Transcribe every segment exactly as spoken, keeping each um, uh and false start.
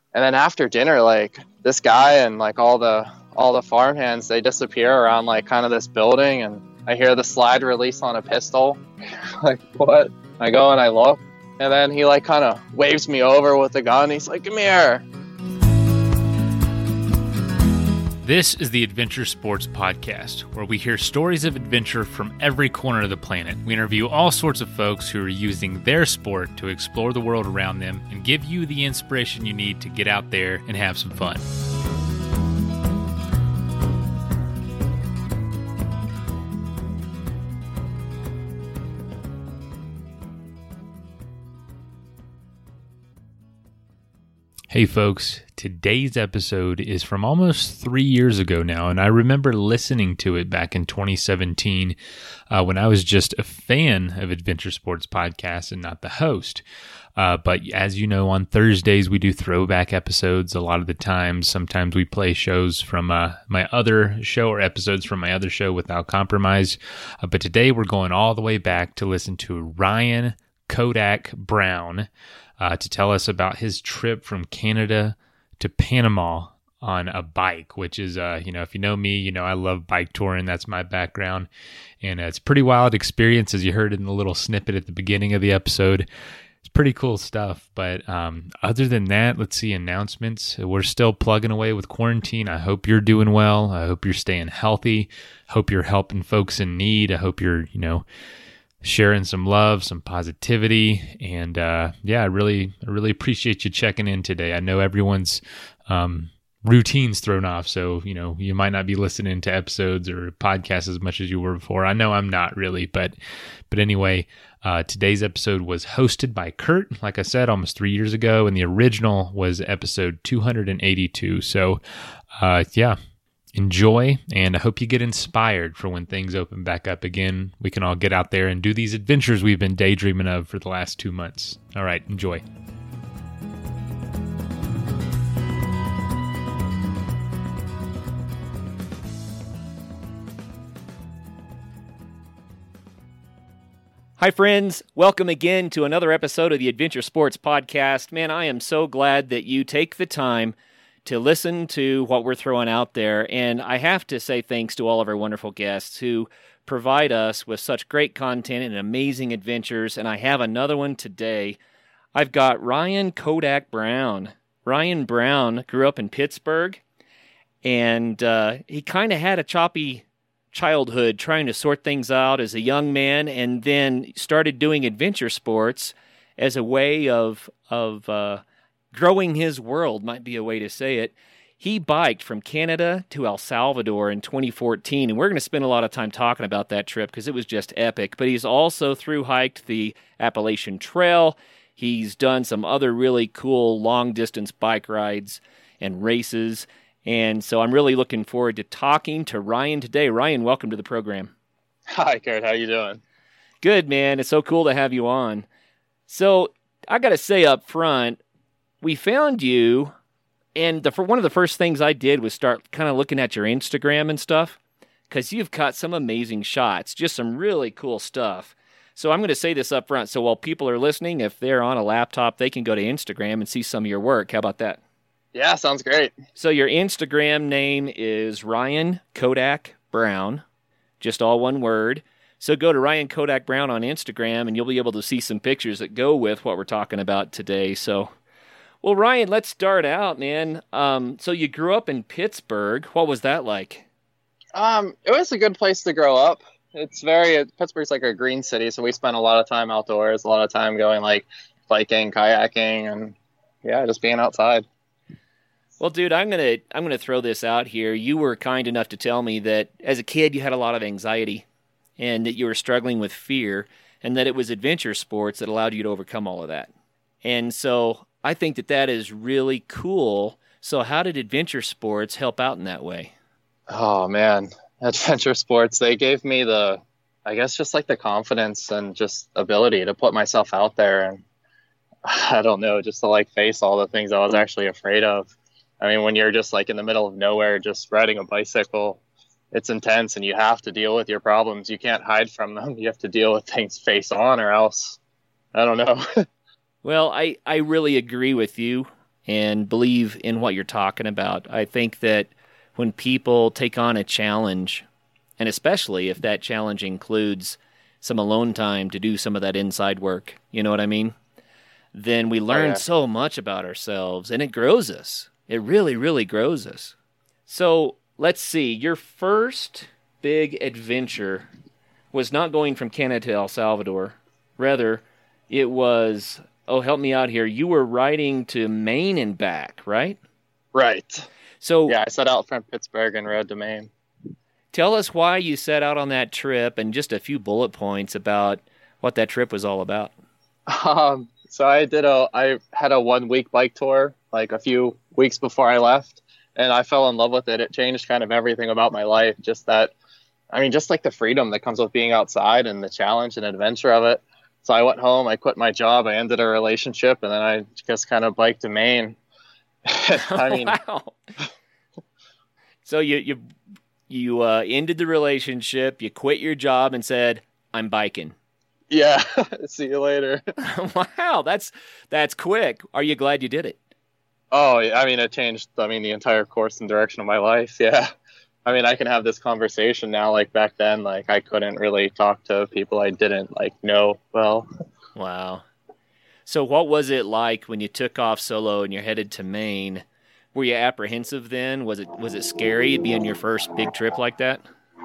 And then after dinner, like this guy and like all the all the farmhands, they disappear around like kind of this building, and I hear the slide release on a pistol. Like, what? I go and I look, and then he like kind of waves me over with a gun. He's like, come here. This is the Adventure Sports Podcast, where we hear stories of adventure from every corner of the planet. We interview all sorts of folks who are using their sport to explore the world around them and give you the inspiration you need to get out there and have some fun. Hey folks, today's episode is from almost three years ago now, and I remember listening to it back in twenty seventeen uh, when I was just a fan of Adventure Sports Podcasts and not the host. Uh, but as you know, on Thursdays we do throwback episodes a lot of the time. Sometimes we play shows from uh, my other show or episodes from my other show Without Compromise. Uh, but today we're going all the way back to listen to Ryan Kodak Brown Uh, to tell us about his trip from Canada to Panama on a bike, which is, uh, you know, if you know me, you know I love bike touring. That's my background. And uh, it's a pretty wild experience, as you heard in the little snippet at the beginning of the episode. It's pretty cool stuff. But um, other than that, let's see, announcements. We're still plugging away with quarantine. I hope you're doing well. I hope you're staying healthy. Hope you're helping folks in need. I hope you're, you know, sharing some love, some positivity, and uh, yeah, I really, I really appreciate you checking in today. I know everyone's um, routine's thrown off, so you know you might not be listening to episodes or podcasts as much as you were before. I know I'm not really, but but anyway, uh, today's episode was hosted by Kurt, like I said, almost three years ago, and the original was episode two hundred eighty-two. So, uh, yeah. Enjoy, and I hope you get inspired for when things open back up again. We can all get out there and do these adventures we've been daydreaming of for the last two months. All right, enjoy. Hi, friends. Welcome again to another episode of the Adventure Sports Podcast. Man, I am so glad that you take the time to listen to what we're throwing out there. And I have to say thanks to all of our wonderful guests who provide us with such great content and amazing adventures. And I have another one today. I've got Ryan Kodak Brown. Ryan Brown grew up in Pittsburgh, and uh, he kind of had a choppy childhood trying to sort things out as a young man, and then started doing adventure sports as a way of of uh, growing his world, might be a way to say it. He biked from Canada to El Salvador in twenty fourteen, and we're going to spend a lot of time talking about that trip because it was just epic. But he's also through-hiked the Appalachian Trail. He's done some other really cool long-distance bike rides and races, and so I'm really looking forward to talking to Ryan today. Ryan, welcome to the program. Hi, Kurt. How you doing? Good, man. It's so cool to have you on. So I got to say up front, we found you, and the, for one of the first things I did was start kind of looking at your Instagram and stuff, because you've got some amazing shots, just some really cool stuff. So I'm going to say this up front, so while people are listening, if they're on a laptop, they can go to Instagram and see some of your work. How about that? Yeah, sounds great. So your Instagram name is Ryan Kodak Brown, just all one word. So go to Ryan Kodak Brown on Instagram, and you'll be able to see some pictures that go with what we're talking about today. So, well, Ryan, let's start out, man. Um, so you grew up in Pittsburgh. What was that like? Um, it was a good place to grow up. It's very, Pittsburgh's like a green city, so we spent a lot of time outdoors, a lot of time going like biking, kayaking, and yeah, just being outside. Well, dude, I'm gonna I'm gonna throw this out here. You were kind enough to tell me that as a kid you had a lot of anxiety, and that you were struggling with fear, and that it was adventure sports that allowed you to overcome all of that. And so I think that that is really cool. So how did adventure sports help out in that way? Oh, man. Adventure sports, they gave me the, I guess, just like the confidence and just ability to put myself out there. And I don't know, just to like face all the things I was actually afraid of. I mean, when you're just like in the middle of nowhere, just riding a bicycle, it's intense and you have to deal with your problems. You can't hide from them. You have to deal with things face on, or else, I don't know. Well, I, I really agree with you. and believe in what you're talking about. I think that when people take on a challenge, and especially if that challenge includes some alone time to do some of that inside work, you know what I mean? Then we learn oh, yeah. so much about ourselves, and it grows us. It really, really grows us. So let's see. Your first big adventure was not going from Canada to El Salvador. Rather, it was, oh, help me out here. You were riding to Maine and back, right? Right. So yeah, I set out from Pittsburgh and rode to Maine. Tell us why you set out on that trip and just a few bullet points about what that trip was all about. Um, so I did a, I had a one week bike tour like a few weeks before I left, and I fell in love with it. It changed kind of everything about my life. Just that, I mean, just like the freedom that comes with being outside and the challenge and adventure of it. So I went home, I quit my job, I ended a relationship, and then I just kind of biked to Maine. I mean, wow. So you, you, you uh, ended the relationship, you quit your job and said, I'm biking. Yeah. See you later. Wow. That's, that's quick. Are you glad you did it? Oh, I mean, it changed, I mean, the entire course and direction of my life. Yeah. I mean, I can have this conversation now. Like back then, like I couldn't really talk to people I didn't like know well. Wow. So what was it like when you took off solo and you're headed to Maine? Were you apprehensive then? Was it, was it scary being your first big trip like that?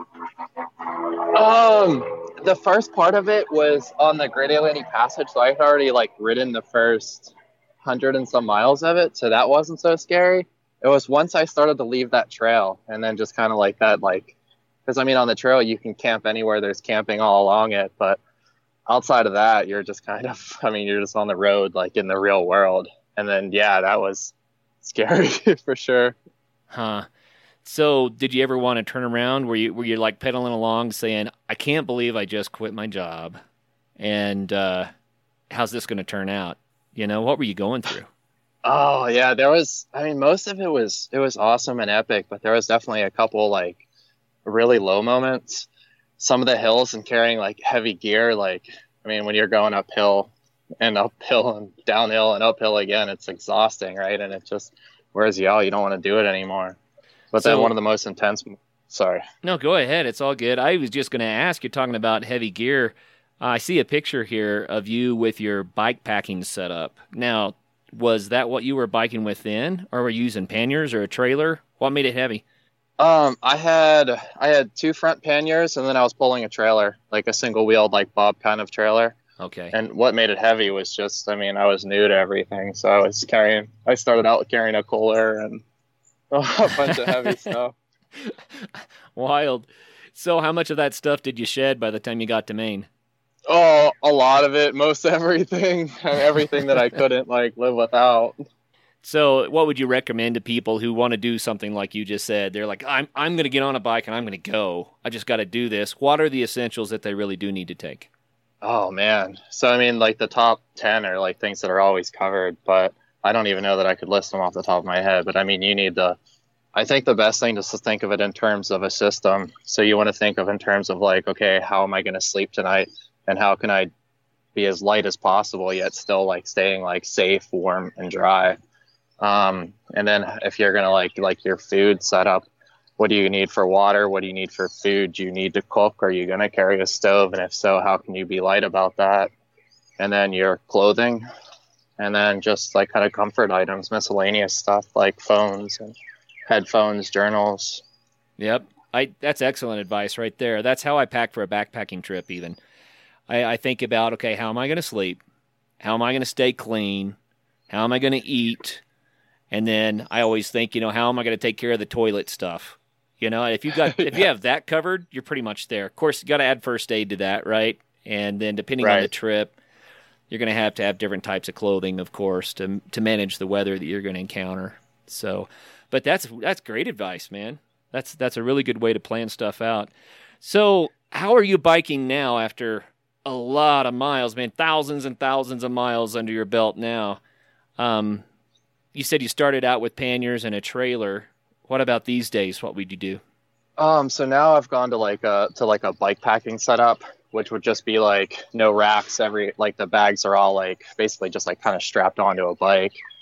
Um, the first part of it was on the Great Atlantic Passage. So I had already like ridden the first hundred and some miles of it. So that wasn't so scary. It was once I started to leave that trail and then just kind of like that, like, because I mean, on the trail, you can camp anywhere. There's camping all along it. But outside of that, you're just kind of, I mean, you're just on the road, like in the real world. And then, yeah, that was scary for sure. Huh. So did you ever want to turn around? Were you, were you like pedaling along saying, I can't believe I just quit my job. And uh, how's this going to turn out? You know, what were you going through? Oh yeah, there was, I mean, most of it was, it was awesome and epic, but there was definitely a couple like really low moments. Some of the hills and carrying like heavy gear, like, I mean, when you're going uphill and uphill and downhill and uphill again, it's exhausting, right? And it just wears you out. You don't want to do it anymore. But so, then one of the most intense, sorry. No, go ahead. It's all good. I was just going to ask, you're talking about heavy gear. Uh, I see a picture here of you with your bike packing setup. Now, was that what you were biking with then, or were you using panniers or a trailer? What made it heavy? Um, I had I had two front panniers, and then I was pulling a trailer, like a single-wheeled, like bob kind of trailer. Okay. And what made it heavy was just, I mean, I was new to everything, so I was carrying. I started out carrying a cooler and a bunch of heavy stuff. Wild. So, how much of that stuff did you shed by the time you got to Maine? Oh, a lot of it, most everything, everything that I couldn't like live without. So what would you recommend to people who want to do something like you just said? They're like, I'm I'm going to get on a bike and I'm going to go. I just got to do this. What are the essentials that they really do need to take? Oh, man. So, I mean, like the top ten are like things that are always covered, but I don't even know that I could list them off the top of my head. But I mean, you need the, I think the best thing is to think of it in terms of a system. So you want to think of in terms of like, okay, how am I going to sleep tonight? And how can I be as light as possible, yet still like staying like safe, warm, and dry. Um, and then if you're going to like, like your food setup, what do you need for water? What do you need for food? Do you need to cook? Are you going to carry a stove? And if so, how can you be light about that? And then your clothing, and then just like kind of comfort items, miscellaneous stuff like phones and headphones, journals. Yep. I, that's excellent advice right there. That's how I pack for a backpacking trip even. I, I think about, okay, how am I going to sleep? How am I going to stay clean? How am I going to eat? And then I always think, you know, how am I going to take care of the toilet stuff? You know, if you got if you have that covered, you're pretty much there. Of course, you got to add first aid to that, right? And then depending right. on the trip, you're going to have to have different types of clothing, of course, to to manage the weather that you're going to encounter. So, but that's that's great advice, man. That's that's a really good way to plan stuff out. So, how are you biking now after a lot of miles, man? Thousands and thousands of miles under your belt now. Um, you said you started out with panniers and a trailer. What about these days? What would you do? Um, so now I've gone to like a to like a bike packing setup, which would just be like no racks. Every like the bags are all like basically just like kind of strapped onto a bike,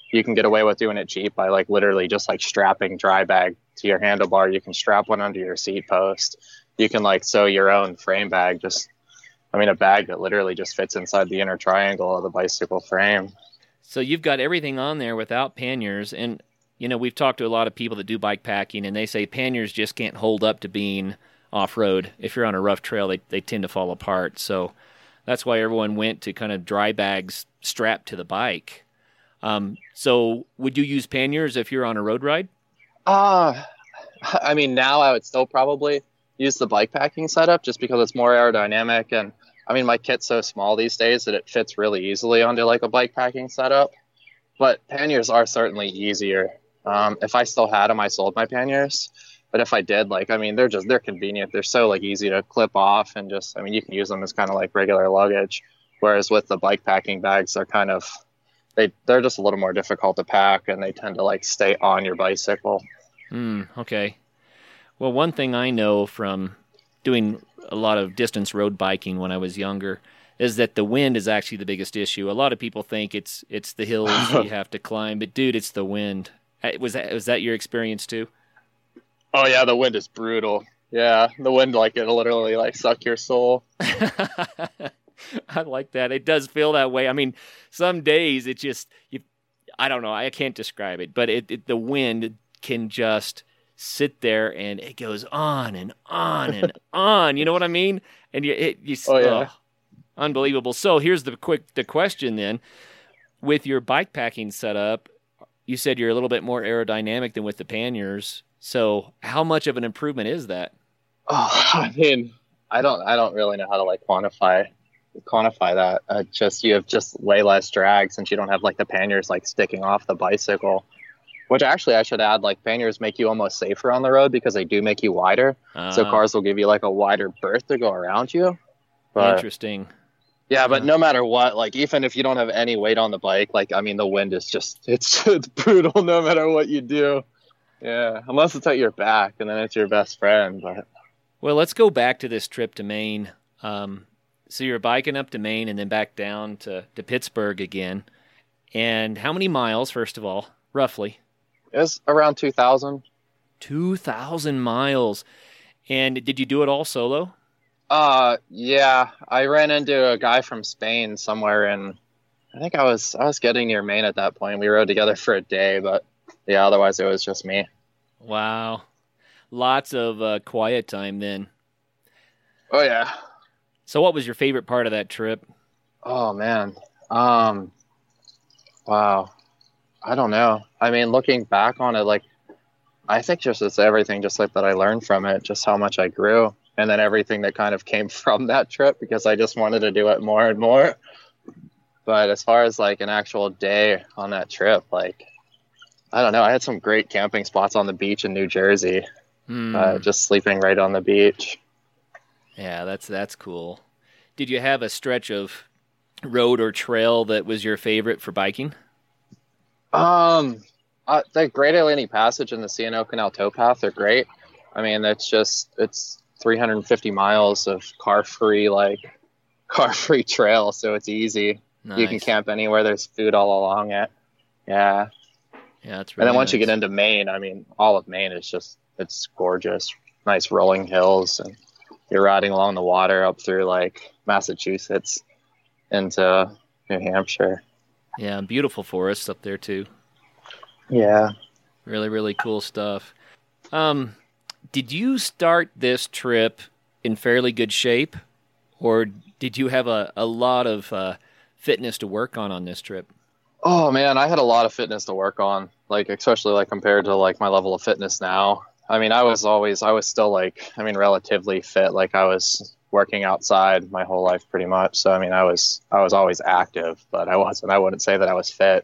you can get away with doing it cheap by like literally just like strapping dry bag to your handlebar. You can strap one under your seat post. You can like sew your own frame bag. Just, I mean, a bag that literally just fits inside the inner triangle of the bicycle frame. So you've got everything on there without panniers. And, you know, we've talked to a lot of people that do bike packing, and they say panniers just can't hold up to being off-road. If you're on a rough trail, they, they tend to fall apart. So that's why everyone went to kind of dry bags strapped to the bike. Um, so would you use panniers if you're on a road ride? Uh, I mean, now I would still probably use the bike packing setup just because it's more aerodynamic. And I mean, my kit's so small these days that it fits really easily onto like a bike packing setup. But panniers are certainly easier. Um, if I still had them, I sold my panniers. But if I did, like, I mean, they're just, they're convenient. They're so like easy to clip off and just, I mean, you can use them as kind of like regular luggage. Whereas with the bike packing bags, they're kind of, they, they're just a little more difficult to pack, and they tend to like stay on your bicycle. Mm, okay. Well, one thing I know from doing a lot of distance road biking when I was younger is that the wind is actually the biggest issue. A lot of people think it's it's the hills you have to climb, but dude, it's the wind. Was that was that your experience too? Oh yeah, the wind is brutal. Yeah, the wind, like, it'll literally like suck your soul. I like that. It does feel that way. I mean, some days it just, you, I don't know, I can't describe it, but it, it the wind can just sit there and it goes on and on and on. You know what I mean? And you, it, you, oh yeah, oh, unbelievable. So here's the quick the question then: with your bike packing setup, you said you're a little bit more aerodynamic than with the panniers. So how much of an improvement is that? Oh, I mean, I don't, I don't really know how to like quantify, quantify that. Uh, just you have just way less drag since you don't have like the panniers like sticking off the bicycle. Which actually I should add, like, panniers make you almost safer on the road because they do make you wider. Uh, so cars will give you like a wider berth to go around you. But, interesting. Yeah, but uh, no matter what, like, even if you don't have any weight on the bike, like, I mean, the wind is just, it's, it's brutal no matter what you do. Yeah, unless it's at your back, and then it's your best friend. But well, let's go back to this trip to Maine. Um, so you're biking up to Maine and then back down to, to Pittsburgh again. And how many miles, first of all, roughly? It was around two thousand. two thousand miles. And did you do it all solo? Uh, yeah. I ran into a guy from Spain somewhere, and I think I was I was getting near Maine at that point. We rode together for a day, but yeah, otherwise it was just me. Wow. Lots of uh, quiet time then. Oh, yeah. So what was your favorite part of that trip? Oh, man. Um, wow. I don't know. I mean, looking back on it, like, I think just it's everything just like that I learned from it, just how much I grew. And then everything that kind of came from that trip, because I just wanted to do it more and more. But as far as like an actual day on that trip, like, I don't know. I had some great camping spots on the beach in New Jersey, mm. uh, just sleeping right on the beach. Yeah, that's that's cool. Did you have a stretch of road or trail that was your favorite for biking? Um, uh, the Great Atlantic Passage and the C N O Canal Towpath are great. I mean, it's just, it's three hundred fifty miles of car-free, like, car-free trail, so it's easy. Nice. You can camp anywhere. There's food all along it. Yeah. Yeah, that's really And then once nice. you get into Maine, I mean, all of Maine is just, it's gorgeous. Nice rolling hills, and you're riding along the water up through, like, Massachusetts into New Hampshire. Yeah, beautiful forests up there, too. Yeah. Really, really cool stuff. Um, did you start this trip in fairly good shape, or did you have a, a lot of uh, fitness to work on on this trip? Oh, man, I had a lot of fitness to work on, like, especially, like, compared to, like, my level of fitness now. I mean, I was always, I was still, like, I mean, relatively fit. Like, I was working outside my whole life pretty much. So, I mean, I was, I was always active, but I wasn't, I wouldn't say that I was fit.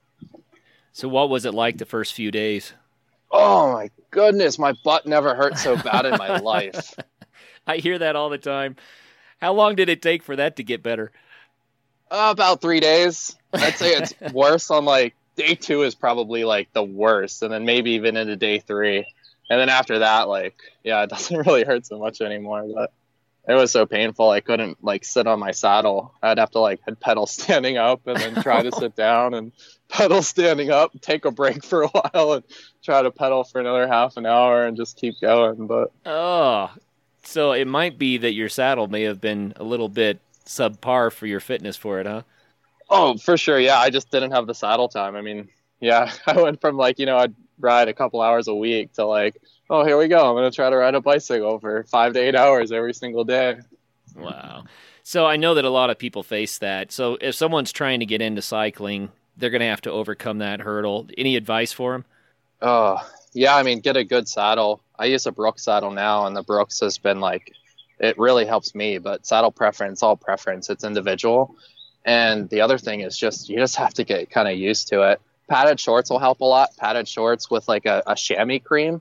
So what was it like the first few days? Oh my goodness. My butt never hurt so bad in my life. I hear that all the time. How long did it take for that to get better? Uh, about three days. I'd say it's worse on like day two is probably like the worst. And then maybe even into day three. And then after that, like, yeah, it doesn't really hurt so much anymore, but it was so painful. I couldn't like sit on my saddle. I'd have to like pedal standing up and then try to sit down and pedal standing up, take a break for a while and try to pedal for another half an hour and just keep going. But oh, so it might be that your saddle may have been a little bit subpar for your fitness for it, huh? Oh, for sure. Yeah. I just didn't have the saddle time. I mean, yeah, I went from like, you know, I'd ride a couple hours a week to like, oh, here we go. I'm going to try to ride a bicycle for five to eight hours every single day. Wow. So I know that a lot of people face that. So if someone's trying to get into cycling, they're going to have to overcome that hurdle. Any advice for them? Oh, yeah. I mean, get a good saddle. I use a Brooks saddle now, and the Brooks has been like, it really helps me, but saddle preference, all preference, it's individual. And the other thing is just, you just have to get kind of used to it. Padded shorts will help a lot. Padded shorts with like a, a chamois cream.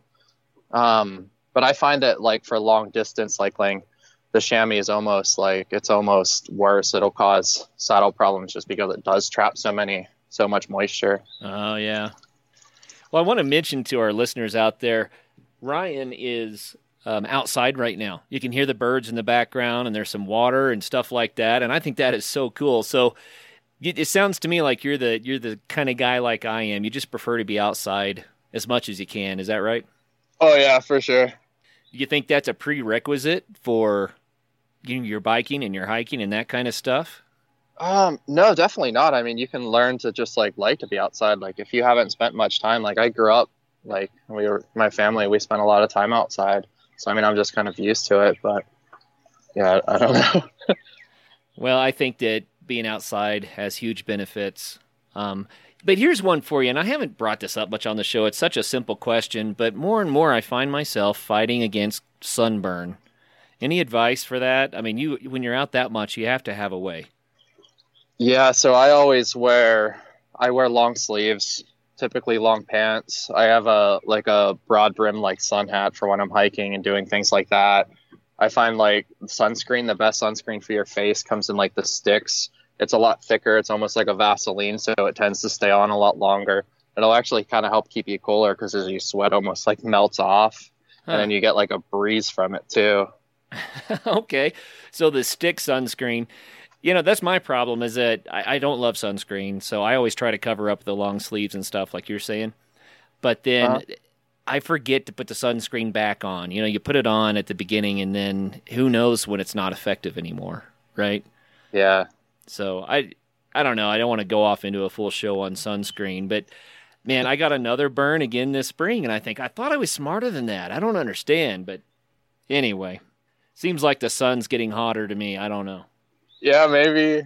Um, but I find that like for long distance cycling, the chamois is almost like, it's almost worse. It'll cause saddle problems just because it does trap so many, so much moisture. Oh, yeah. Well, I want to mention to our listeners out there, Ryan is um, outside right now. You can hear the birds in the background, and there's some water and stuff like that. And I think that is so cool. So it sounds to me like you're the you're the kind of guy like I am. You just prefer to be outside as much as you can. Is that right? Oh, yeah, for sure. You think that's a prerequisite for you know, your biking and your hiking and that kind of stuff? Um, no, definitely not. I mean, you can learn to just like like to be outside. Like if you haven't spent much time, like I grew up, like we were, my family, we spent a lot of time outside. So, I mean, I'm just kind of used to it, but yeah, I don't know. Well, I think that being outside has huge benefits. Um, but here's one for you, and I haven't brought this up much on the show. It's such a simple question, but more and more I find myself fighting against sunburn. Any advice for that? I mean, you when you're out that much, you have to have a way. Yeah, so I always wear, I wear long sleeves, typically long pants. I have a like a broad brim like sun hat for when I'm hiking and doing things like that. I find like sunscreen, the best sunscreen for your face comes in like the sticks. It's a lot thicker. It's almost like a Vaseline, so it tends to stay on a lot longer. It'll actually kind of help keep you cooler because as you sweat, almost like melts off, huh. And then you get like a breeze from it too. Okay, so the stick sunscreen, you know, that's my problem is that I, I don't love sunscreen, so I always try to cover up the long sleeves and stuff like you're saying. But then uh-huh. I forget to put the sunscreen back on. You know, you put it on at the beginning, and then who knows when it's not effective anymore, right? Yeah. So I I don't know. I don't want to go off into a full show on sunscreen, but man, I got another burn again this spring, and I think I thought I was smarter than that. I don't understand, but anyway, seems like the sun's getting hotter to me. I don't know. Yeah, maybe.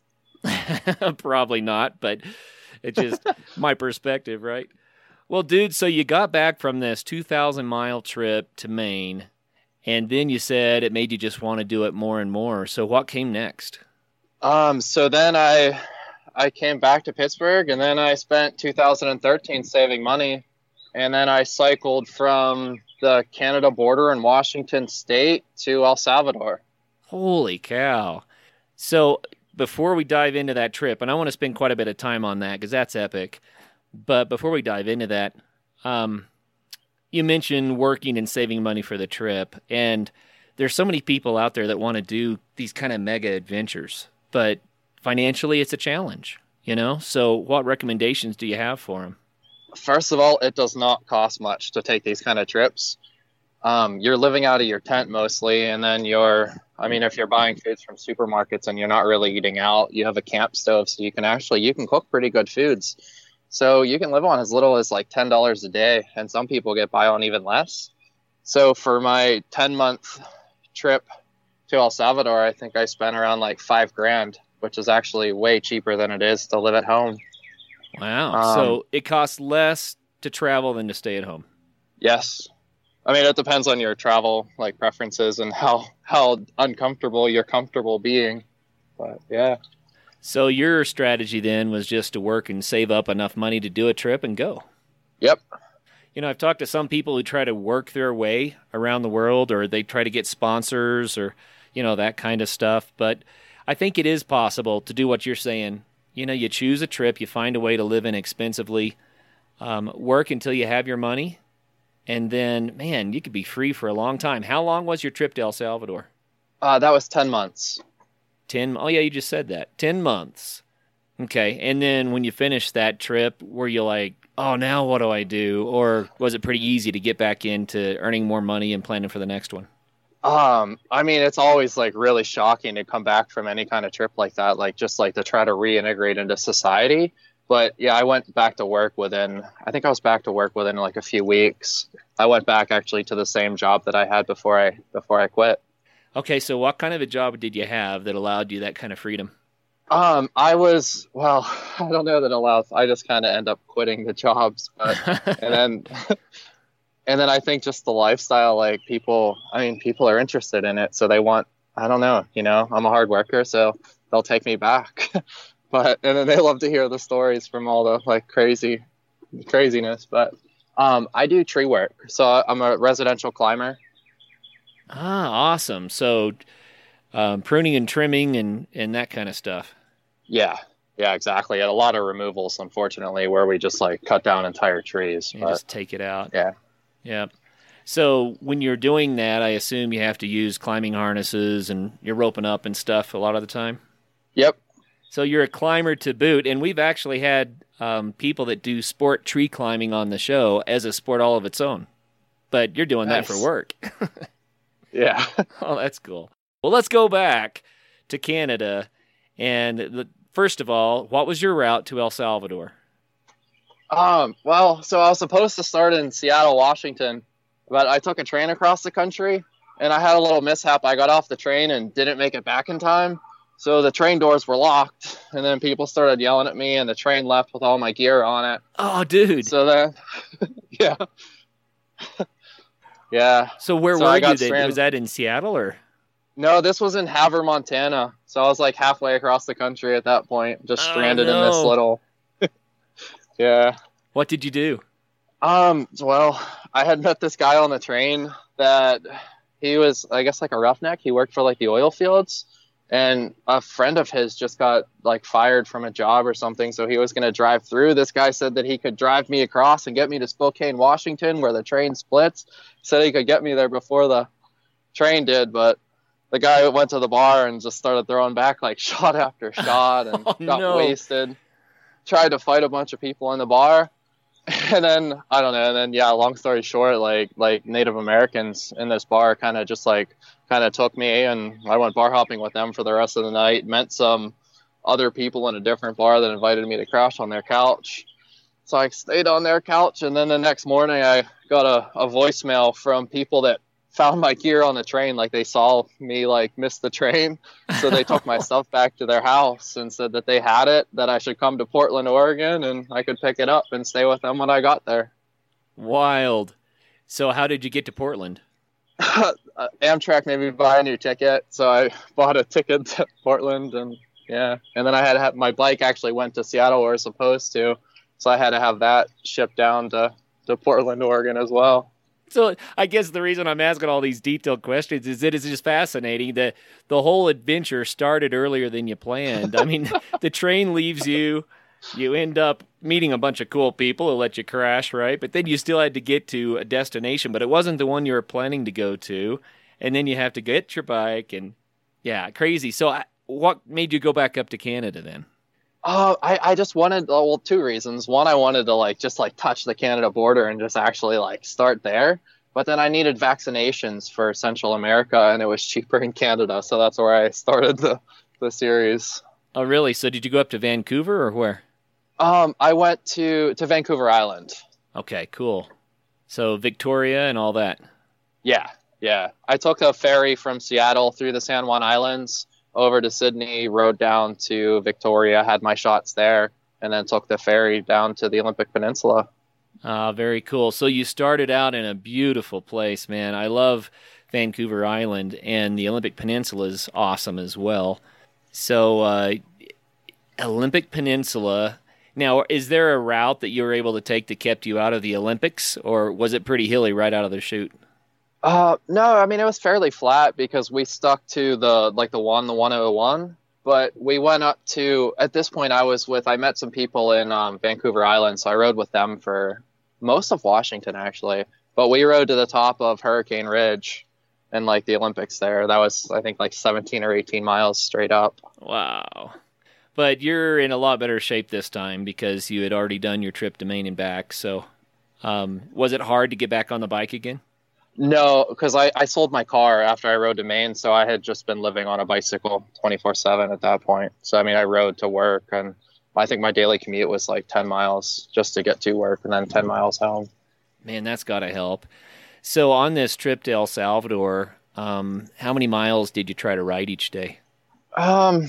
Probably not, but it's just my perspective, right? Well, dude, so you got back from this two thousand mile trip to Maine, and then you said it made you just want to do it more and more. So what came next? Um, so then I, I came back to Pittsburgh, and then I spent two thousand thirteen saving money, and then I cycled from the Canada border in Washington State to El Salvador. Holy cow. So before we dive into that trip, and I want to spend quite a bit of time on that because that's epic, but before we dive into that, um, you mentioned working and saving money for the trip, and there's so many people out there that want to do these kind of mega adventures, but financially it's a challenge, you know? So what recommendations do you have for them? First of all, it does not cost much to take these kind of trips. Um, you're living out of your tent mostly, and then you're, I mean, if you're buying foods from supermarkets and you're not really eating out, you have a camp stove, so you can actually, you can cook pretty good foods. So you can live on as little as like ten dollars a day, and some people get by on even less. So for my ten-month trip to El Salvador, I think I spent around like five grand, which is actually way cheaper than it is to live at home. Wow. Um, so it costs less to travel than to stay at home. Yes. I mean, it depends on your travel like preferences and how, how uncomfortable you're comfortable being. But yeah. So your strategy then was just to work and save up enough money to do a trip and go. Yep. You know, I've talked to some people who try to work their way around the world, or they try to get sponsors or, you know, that kind of stuff. But I think it is possible to do what you're saying. You know, you choose a trip, you find a way to live inexpensively, um, work until you have your money, and then, man, you could be free for a long time. How long was your trip to El Salvador? Uh, that was ten months. ten. Oh, yeah, you just said that. ten months. Okay. And then when you finished that trip, were you like, oh, now what do I do? Or was it pretty easy to get back into earning more money and planning for the next one? Um, I mean, it's always like really shocking to come back from any kind of trip like that, like just like to try to reintegrate into society. But yeah, I went back to work within, I think I was back to work within like a few weeks. I went back actually to the same job that I had before I, before I quit. Okay. So what kind of a job did you have that allowed you that kind of freedom? Um, I was, well, I don't know that allows, I just kind of end up quitting the jobs, but, and then, and then I think just the lifestyle, like people, I mean, people are interested in it. So they want, I don't know, you know, I'm a hard worker, so they'll take me back, but, and then they love to hear the stories from all the like crazy craziness. But, um, I do tree work. So I'm a residential climber. Ah, awesome. So, um, pruning and trimming and, and that kind of stuff. Yeah. Yeah, exactly. And a lot of removals, unfortunately, where we just like cut down entire trees. You but, just take it out. Yeah. Yeah. So when you're doing that, I assume you have to use climbing harnesses and you're roping up and stuff a lot of the time? Yep. So you're a climber to boot, and we've actually had um, people that do sport tree climbing on the show as a sport all of its own. But you're doing Nice. that for work. Yeah. Oh, that's cool. Well, let's go back to Canada. And the, first of all, what was your route to El Salvador? Um, well, so I was supposed to start in Seattle, Washington, but I took a train across the country and I had a little mishap. I got off the train and didn't make it back in time. So the train doors were locked and then people started yelling at me and the train left with all my gear on it. Oh, dude. So then, yeah. Yeah. So where So were I you? got Then? stranded. Was that in Seattle or? No, this was in Havre, Montana. So I was like halfway across the country at that point, just Oh, stranded in this no. little, yeah. What did you do? Um, well, I had met this guy on the train that he was, I guess, like a roughneck. He worked for like the oil fields, and a friend of his just got like fired from a job or something. So he was going to drive through. This guy said that he could drive me across and get me to Spokane, Washington, where the train splits. Said he could get me there before the train did, but the guy went to the bar and just started throwing back like shot after shot and Oh, got no. wasted. Tried to fight a bunch of people in the bar. And then, I don't know, and then, yeah, long story short, like, like Native Americans in this bar kind of just, like, kind of took me, and I went bar hopping with them for the rest of the night. Met some other people in a different bar that invited me to crash on their couch. So I stayed on their couch, and then the next morning I got a, a voicemail from people that found my gear on the train. Like, they saw me, like, miss the train, so they took my stuff back to their house and said that they had it, that I should come to Portland, Oregon, and I could pick it up and stay with them when I got there. Wild. So how did you get to Portland? uh, Amtrak made me buy a new ticket, so I bought a ticket to Portland, and yeah, and then I had to have, my bike actually went to Seattle where it was supposed to, so I had to have that shipped down to, to Portland, Oregon as well. So I guess the reason I'm asking all these detailed questions is it is just fascinating that the whole adventure started earlier than you planned. I mean, the train leaves you, you end up meeting a bunch of cool people who let you crash, right? But then you still had to get to a destination, but it wasn't the one you were planning to go to. And then you have to get your bike and, yeah, crazy. So I, what made you go back up to Canada then? Uh, I, I just wanted, well, two reasons. One, I wanted to like just like touch the Canada border and just actually like start there. But then I needed vaccinations for Central America, and it was cheaper in Canada. So that's where I started the, the series. Oh, really? So did you go up to Vancouver or where? Um, I went to, to Vancouver Island. Okay, cool. So Victoria and all that. Yeah, yeah. I took a ferry from Seattle through the San Juan Islands over to Sydney, rode down to Victoria, had my shots there, and then took the ferry down to the Olympic Peninsula. Ah, very cool. So you started out in a beautiful place, man. I love Vancouver Island, and the Olympic Peninsula is awesome as well. So uh, Olympic Peninsula. Now, is there a route that you were able to take that kept you out of the Olympics, or was it pretty hilly right out of the chute? Uh, no, I mean, it was fairly flat because we stuck to the, like the one, the one oh one, but we went up to, at this point I was with, I met some people in um, Vancouver Island. So I rode with them for most of Washington actually, but we rode to the top of Hurricane Ridge in like the Olympics there. That was, I think, like seventeen or eighteen miles straight up. Wow. But you're in a lot better shape this time because you had already done your trip to Maine and back. So um, was it hard to get back on the bike again? No, because I, I sold my car after I rode to Maine, so I had just been living on a bicycle twenty-four seven at that point. So, I mean, I rode to work, and I think my daily commute was like ten miles just to get to work and then ten miles home. Man, that's got to help. So on this trip to El Salvador, um, how many miles did you try to ride each day? Um,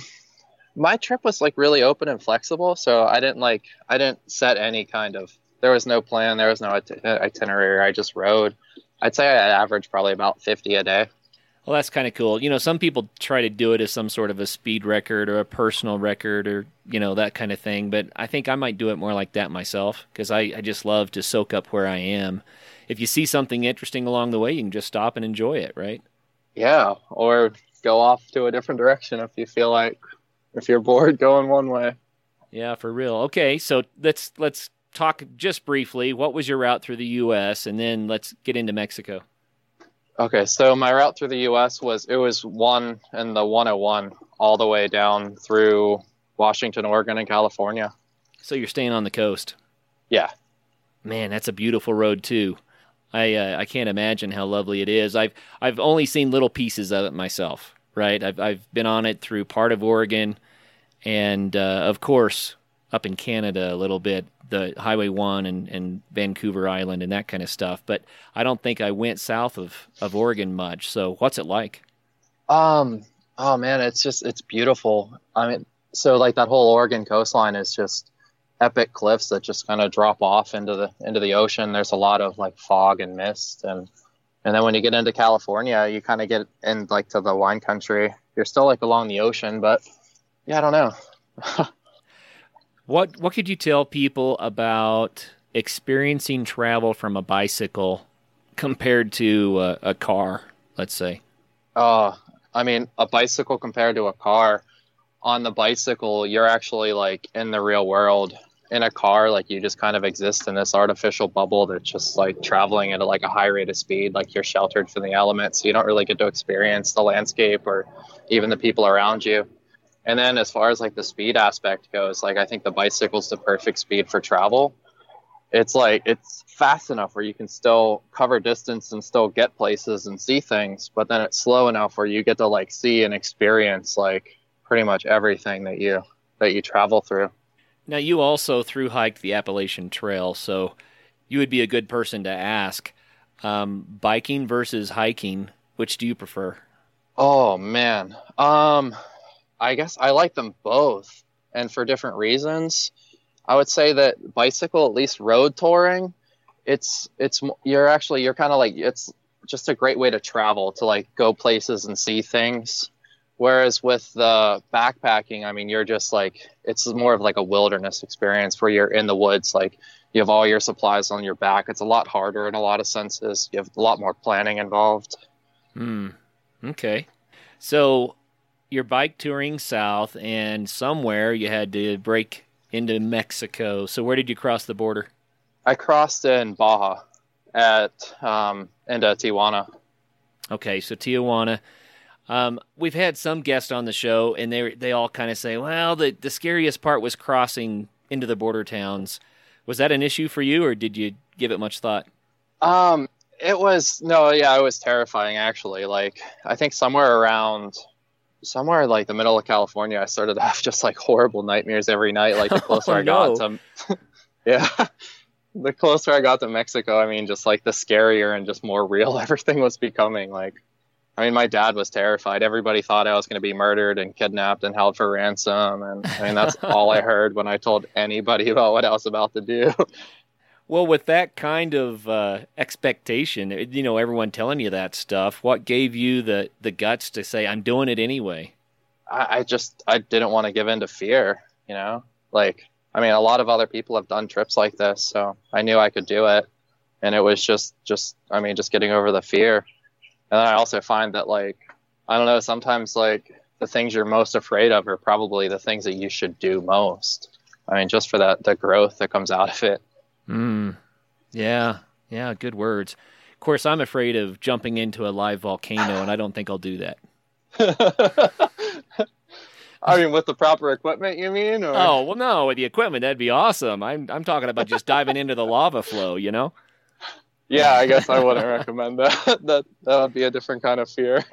my trip was like really open and flexible, so I didn't like, I didn't set any kind of, there was no plan, there was no it- itinerary, I just rode. I'd say I averaged probably about fifty a day. Well, that's kind of cool. You know, some people try to do it as some sort of a speed record or a personal record or, you know, that kind of thing. But I think I might do it more like that myself because I, I just love to soak up where I am. If you see something interesting along the way, you can just stop and enjoy it, right? Yeah, or go off to a different direction if you feel like, if you're bored going one way. Yeah, for real. Okay, so let's let's talk just briefly. What was your route through the U S, and then let's get into Mexico. Okay, so my route through the U S was, it was one and the one oh one all the way down through Washington, Oregon, and California. So you're staying on the coast. Yeah. Man, that's a beautiful road too. I uh, I can't imagine how lovely it is. I've I've only seen little pieces of it myself, right? I've I've been on it through part of Oregon, and uh, of course up in Canada a little bit, the Highway one and, and Vancouver Island and that kind of stuff. But I don't think I went south of, of Oregon much. So what's it like? Um. Oh man, it's just it's beautiful. I mean, so like that whole Oregon coastline is just epic cliffs that just kind of drop off into the into the ocean. There's a lot of like fog and mist, and and then when you get into California, you kind of get in like to the wine country. You're still like along the ocean, but yeah, I don't know. What what could you tell people about experiencing travel from a bicycle compared to a, a car, let's say? Oh, I mean, a bicycle compared to a car. On the bicycle, you're actually like in the real world. In a car, like you just kind of exist in this artificial bubble that's just like traveling at a, like a high rate of speed. Like you're sheltered from the elements, so you don't really get to experience the landscape or even the people around you. And then as far as like the speed aspect goes, like I think the bicycle's the perfect speed for travel. It's like, it's fast enough where you can still cover distance and still get places and see things, but then it's slow enough where you get to like see and experience like pretty much everything that you, that you travel through. Now you also through hiked the Appalachian Trail, so you would be a good person to ask, um, biking versus hiking, which do you prefer? Oh man. Um, I guess I like them both, and for different reasons. I would say that bicycle, at least road touring, it's it's you're actually you're kind of like it's just a great way to travel, to like go places and see things. Whereas with the backpacking, I mean, you're just like it's more of like a wilderness experience where you're in the woods, like you have all your supplies on your back. It's a lot harder in a lot of senses. You have a lot more planning involved. Hmm. Okay. So you're bike touring south, and somewhere you had to break into Mexico. So where did you cross the border? I crossed in Baja at um, into Tijuana. Okay, so Tijuana. Um, we've had some guests on the show, and they they all kind of say, well, the, the scariest part was crossing into the border towns. Was that an issue for you, or did you give it much thought? Um, it was, no, yeah, it was terrifying, actually. Like, I think somewhere around... somewhere like the middle of California, I started to have just like horrible nightmares every night. Like the closer oh, I got no. to, yeah, the closer I got to Mexico, I mean, just like the scarier and just more real everything was becoming. Like, I mean, my dad was terrified. Everybody thought I was going to be murdered and kidnapped and held for ransom. And I mean, that's all I heard when I told anybody about what I was about to do. Well, with that kind of uh, expectation, you know, everyone telling you that stuff, what gave you the, the guts to say, I'm doing it anyway? I, I just, I didn't want to give in to fear, you know? Like, I mean, a lot of other people have done trips like this, so I knew I could do it. And it was just, just, I mean, just getting over the fear. And then I also find that, like, I don't know, sometimes, like, the things you're most afraid of are probably the things that you should do most. I mean, just for that, the growth that comes out of it. Mm. Yeah, yeah, good words. course, I'm afraid of jumping into a live volcano, and I don't think I'll do that. I mean, with the proper equipment, you mean? Or? Oh, well, no, with the equipment, that'd be awesome. I'm I'm talking about just diving into the lava flow, you know? Yeah, I guess I wouldn't recommend that. That that would be a different kind of fear.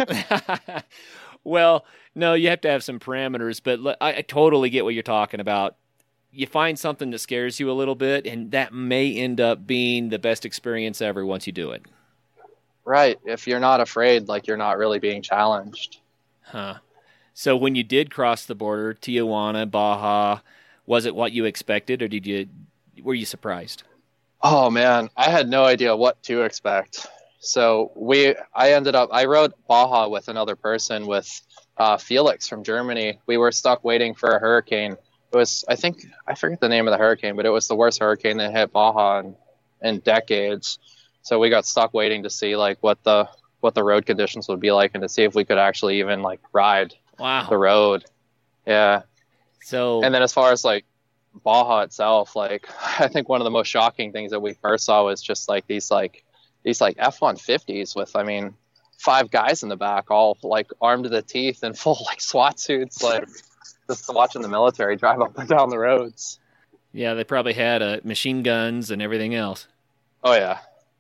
Well, no, you have to have some parameters, but I, I totally get what you're talking about. You find something that scares you a little bit, and that may end up being the best experience ever once you do it. Right. If you're not afraid, like you're not really being challenged. Huh. So when you did cross the border, Tijuana, Baja, was it what you expected, or did you were you surprised? Oh man, I had no idea what to expect. So we, I ended up, I rode Baja with another person, with uh, Felix from Germany. We were stuck waiting for a hurricane. It was, I think, I forget the name of the hurricane, but it was the worst hurricane that hit Baja in, in decades. So we got stuck waiting to see like what the what the road conditions would be like, and to see if we could actually even like ride wow. the road. Yeah. So and then as far as like Baja itself, like I think one of the most shocking things that we first saw was just like these like these like F one fifties with, I mean, five guys in the back, all like armed to the teeth and full like SWAT suits, like just watching the military drive up and down the roads. Yeah, they probably had uh, machine guns and everything else. Oh yeah.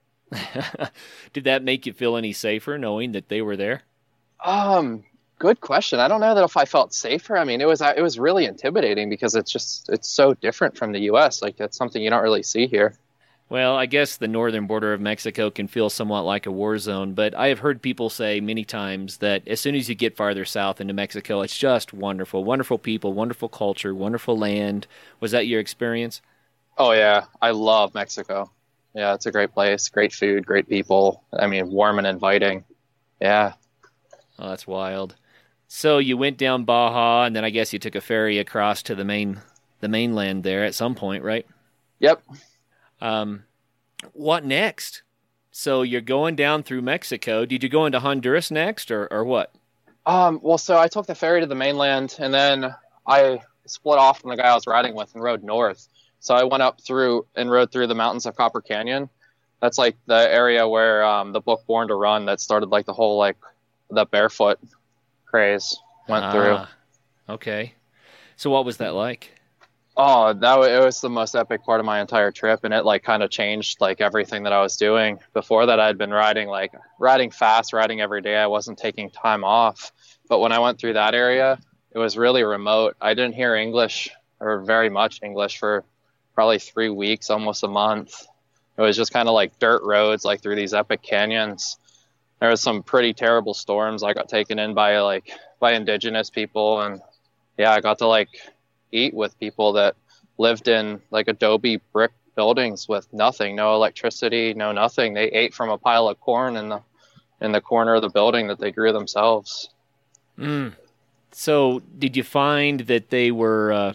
Did that make you feel any safer knowing that they were there? Um, good question. I don't know that if I felt safer. I mean, it was it was really intimidating because it's just it's so different from the U S. Like that's something you don't really see here. Well, I guess the northern border of Mexico can feel somewhat like a war zone, but I have heard people say many times that as soon as you get farther south into Mexico, it's just wonderful. Wonderful people, wonderful culture, wonderful land. Was that your experience? Oh, yeah. I love Mexico. Yeah, it's a great place. Great food, great people. I mean, warm and inviting. Yeah. Oh, that's wild. So you went down Baja, and then I guess you took a ferry across to the main the mainland there at some point, right? Yep. Um, what next? So you're going down through Mexico. Did you go into Honduras next, or, or what? Um, well, so I took the ferry to the mainland, and then I split off from the guy I was riding with and rode north. So I went up through and rode through the mountains of Copper Canyon. That's like the area where um, the book Born to Run that started like the whole like the barefoot craze went ah, through. Okay. So what was that like? Oh, that was, it was the most epic part of my entire trip, and it like kind of changed like everything that I was doing. Before that, I'd been riding like riding fast, riding every day. I wasn't taking time off. But when I went through that area, it was really remote. I didn't hear English or very much English for probably three weeks, almost a month. It was just kind of like dirt roads, like through these epic canyons. There was some pretty terrible storms. I got taken in by like by indigenous people, and yeah, I got to like eat with people that lived in like adobe brick buildings with nothing, no electricity, no nothing. They ate from a pile of corn in the in the corner of the building that they grew themselves. Mm. So did you find that they were uh,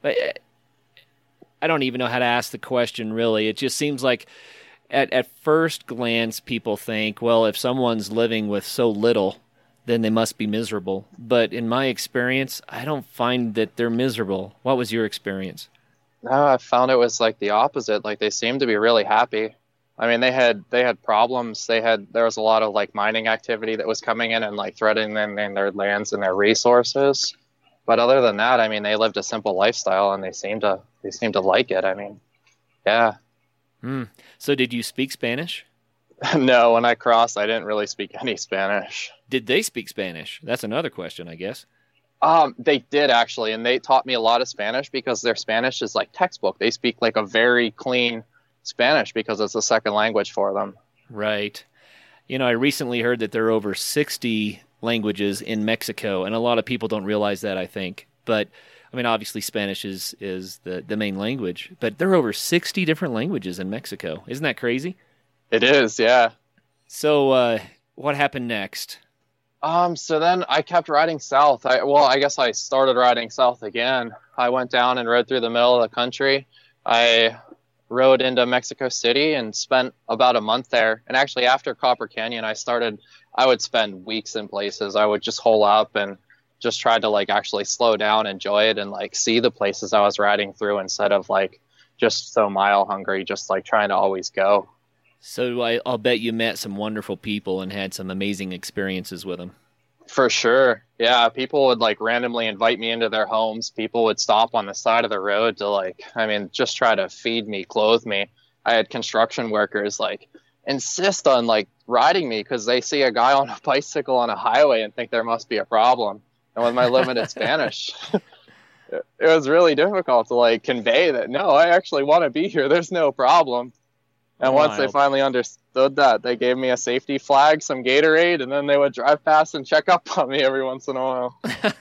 I don't even know how to ask the question, really. It just seems like at at first glance people think, well, if someone's living with so little, then they must be miserable. But in my experience, I don't find that they're miserable. What was your experience? No, I found it was like the opposite. Like they seemed to be really happy. I mean, they had they had problems. They had there was a lot of like mining activity that was coming in and like threatening them and their lands and their resources. But other than that, I mean, they lived a simple lifestyle, and they seemed to they seemed to like it. I mean, yeah. Mm. So did you speak Spanish? No, when I crossed, I didn't really speak any Spanish. Did they speak Spanish? That's another question, I guess. Um, they did actually, and they taught me a lot of Spanish because their Spanish is like textbook. They speak like a very clean Spanish because it's a second language for them. Right. You know, I recently heard that there are over sixty languages in Mexico, and a lot of people don't realize that, I think. But, I mean, obviously Spanish is, is the, the main language, but there are over sixty different languages in Mexico. Isn't that crazy? It is, yeah. So, uh, what happened next? Um, so then I kept riding south. I, well, I guess I started riding south again. I went down and rode through the middle of the country. I rode into Mexico City and spent about a month there. And actually after Copper Canyon, I started, I would spend weeks in places. I would just hole up and just try to like actually slow down, enjoy it, and like see the places I was riding through instead of like just so mile hungry, just like trying to always go. So I, I'll bet you met some wonderful people and had some amazing experiences with them. For sure. Yeah, people would like randomly invite me into their homes. People would stop on the side of the road to like, I mean, just try to feed me, clothe me. I had construction workers like insist on like riding me because they see a guy on a bicycle on a highway and think there must be a problem. And with my limited Spanish, it was really difficult to like convey that, no, I actually want to be here. There's no problem. And once they finally understood that, they gave me a safety flag, some Gatorade, and then they would drive past and check up on me every once in a while.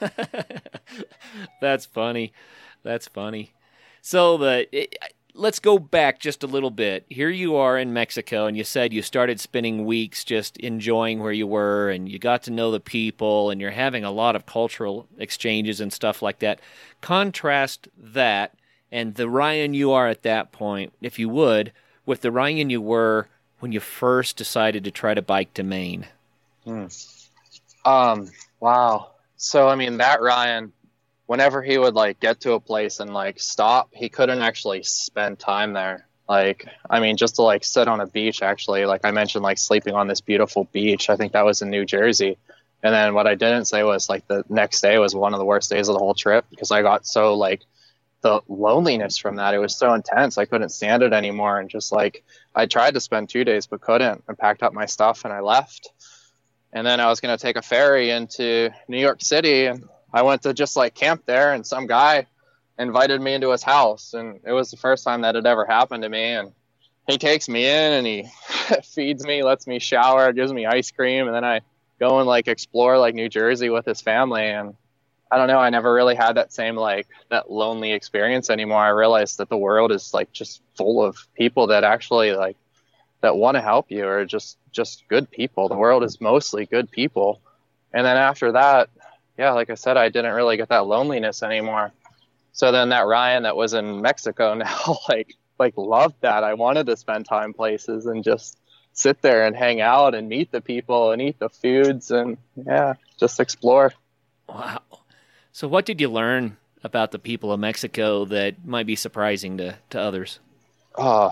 That's funny. That's funny. So the it, let's go back just a little bit. Here you are in Mexico, and you said you started spending weeks just enjoying where you were, and you got to know the people, and you're having a lot of cultural exchanges and stuff like that. Contrast that and the Ryan you are at that point, if you would, with the Ryan you were when you first decided to try to bike to Maine. Hmm. Um, wow. So, I mean, that Ryan, whenever he would like get to a place and like stop, he couldn't actually spend time there. Like, I mean, just to like sit on a beach, actually, like I mentioned, like sleeping on this beautiful beach. I think that was in New Jersey. And then what I didn't say was like the next day was one of the worst days of the whole trip because I got so like the loneliness from that. It was so intense. I couldn't stand it anymore. And just like, I tried to spend two days, but couldn't. I packed up my stuff and I left. And then I was going to take a ferry into New York City, and I went to just like camp there, and some guy invited me into his house. And it was the first time that had ever happened to me. And he takes me in and he feeds me, lets me shower, gives me ice cream. And then I go and like explore like New Jersey with his family. And I don't know, I never really had that same like that lonely experience anymore. I realized that the world is like just full of people that actually like that want to help you, or just just good people. The world is mostly good people. And then after that, yeah, like I said, I didn't really get that loneliness anymore. So then that Ryan that was in Mexico now like like loved that. I wanted to spend time places and just sit there and hang out and meet the people and eat the foods and yeah, just explore. Wow. So what did you learn about the people of Mexico that might be surprising to, to others? Oh,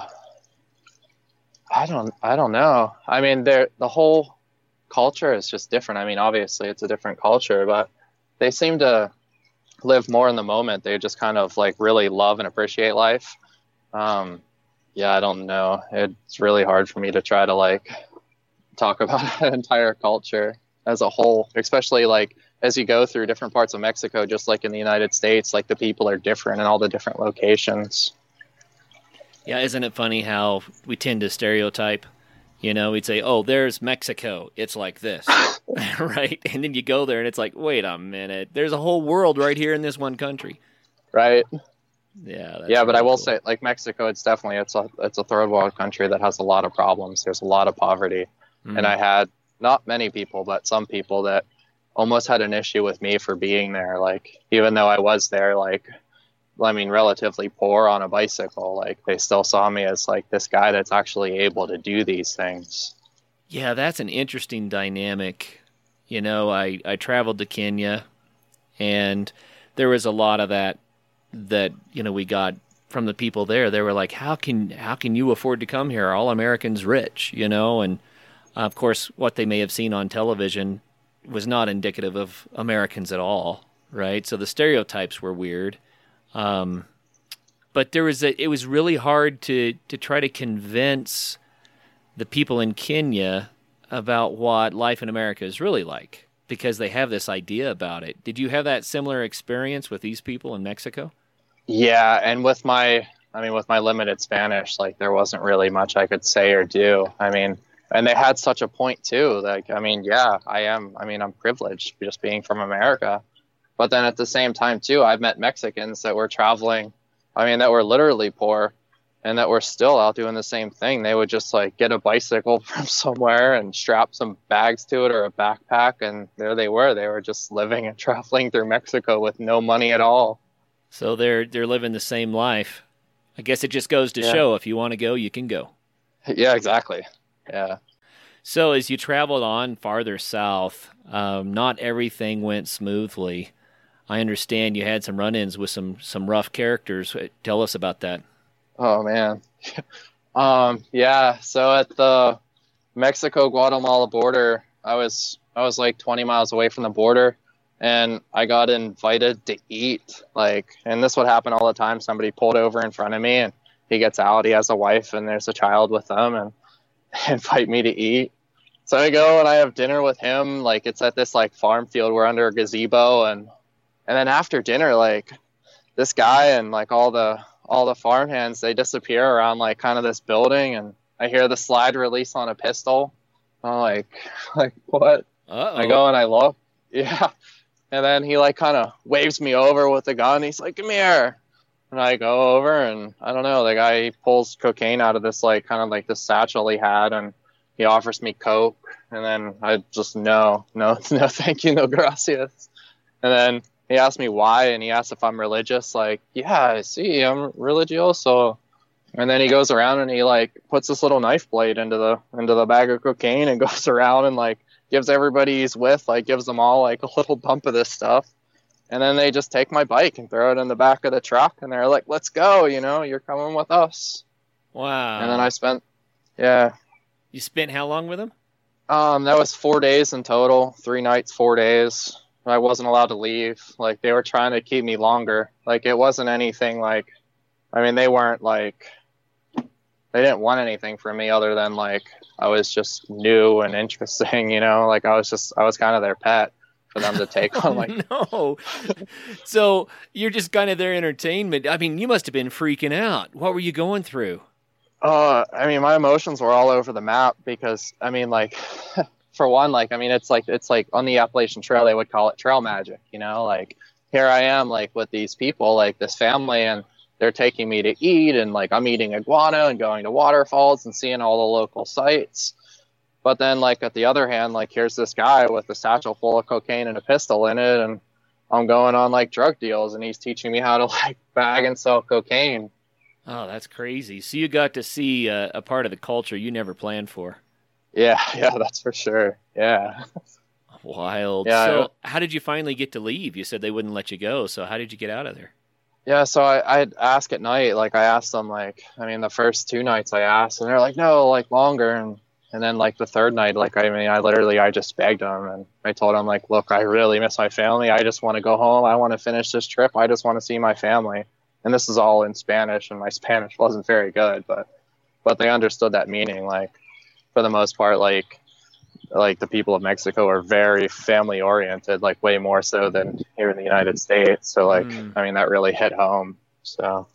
I don't, I don't know. I mean, they're, the whole culture is just different. I mean, obviously it's a different culture, but they seem to live more in the moment. They just kind of like really love and appreciate life. Um, yeah, I don't know. It's really hard for me to try to like talk about an entire culture as a whole, especially like as you go through different parts of Mexico, just like in the United States, like the people are different in all the different locations. Yeah, isn't it funny how we tend to stereotype? You know, we'd say, oh, there's Mexico. It's like this, right? And then you go there and it's like, wait a minute. There's a whole world right here in this one country. Right. Yeah. That's yeah, but really I will cool. say, like Mexico, it's definitely, it's a, it's a third world country that has a lot of problems. There's a lot of poverty. Mm. And I had not many people, but some people that almost had an issue with me for being there. Like, even though I was there, like, I mean, relatively poor on a bicycle, like they still saw me as like this guy that's actually able to do these things. Yeah, that's an interesting dynamic. You know, I, I traveled to Kenya, and there was a lot of that, that, you know, we got from the people there. They were like, how can, how can you afford to come here? Are all Americans rich, you know? And uh, of course, what they may have seen on television was not indicative of Americans at all, right? So the stereotypes were weird. Um, but there was a, it was really hard to, to try to convince the people in Kenya about what life in America is really like, because they have this idea about it. Did you have that similar experience with these people in Mexico? Yeah. And with my, I mean, with my limited Spanish, like there wasn't really much I could say or do. I mean, and they had such a point too. Like, I mean, yeah, I am, I mean, I'm privileged just being from America. But then at the same time, too, I've met Mexicans that were traveling, I mean, that were literally poor and that were still out doing the same thing. They would just like get a bicycle from somewhere and strap some bags to it or a backpack. And there they were. They were just living and traveling through Mexico with no money at all. So they're they're living the same life. I guess it just goes to yeah. show if you want to go, you can go. Yeah, exactly. Yeah. So as you traveled on farther south, um, not everything went smoothly. I understand you had some run-ins with some, some rough characters. Tell us about that. Oh, man. Um, yeah. So at the Mexico-Guatemala border, I was I was like twenty miles away from the border, and I got invited to eat. Like, and this would happen all the time. Somebody pulled over in front of me, and he gets out. He has a wife, and there's a child with them, and invite me to eat. So I go and I have dinner with him. Like, it's at this like farm field. We're under a gazebo, and and then after dinner, like this guy and like all the all the farmhands, they disappear around like kind of this building, and I hear the slide release on a pistol. I'm like, like what? Uh-oh. I go and I look, yeah, and then he like kind of waves me over with the gun. He's like, "Come here," and I go over, and I don't know. The guy he pulls cocaine out of this like kind of like this satchel he had, and he offers me coke, and then I just no, no, no, thank you, no gracias. And then he asked me why, and he asked if I'm religious. Like, yeah, I see, I'm religioso. And then he goes around and he like puts this little knife blade into the into the bag of cocaine and goes around and like gives everybody he's with, like gives them all like a little bump of this stuff. And then they just take my bike and throw it in the back of the truck, and they're like, "Let's go, you know, you're coming with us." Wow. And then I spent, yeah. You spent how long with him? Um, that was four days in total, three nights, four days. I wasn't allowed to leave. Like, they were trying to keep me longer. Like, it wasn't anything like, I mean, they weren't like, they didn't want anything from me other than like, I was just new and interesting, you know, like I was just, I was kind of their pet for them to take on. Like, no. So you're just kind of their entertainment. I mean, you must have been freaking out. What were you going through? Uh, I mean, my emotions were all over the map because, I mean, like, for one, like, I mean, it's like, it's like on the Appalachian Trail, they would call it trail magic, you know, like here I am, like with these people, like this family, and they're taking me to eat, and like I'm eating iguana and going to waterfalls and seeing all the local sites. But then like at the other hand, like here's this guy with a satchel full of cocaine and a pistol in it, and I'm going on like drug deals, and he's teaching me how to like bag and sell cocaine. Oh, that's crazy. So you got to see uh, a part of the culture you never planned for. Yeah, yeah, that's for sure. Yeah. Wild. Yeah, so how did you finally get to leave? You said they wouldn't let you go. So how did you get out of there? Yeah, so I, I'd ask at night, like I asked them, like, I mean, the first two nights I asked, and they're like, no, like longer. And, and then like the third night, like, I mean, I literally, I just begged them, and I told them like, look, I really miss my family. I just want to go home. I want to finish this trip. I just want to see my family. And this is all in Spanish, and my Spanish wasn't very good, but, but they understood that meaning. Like, for the most part, like, like the people of Mexico are very family oriented, like way more so than here in the United States. So like, mm. I mean, that really hit home. So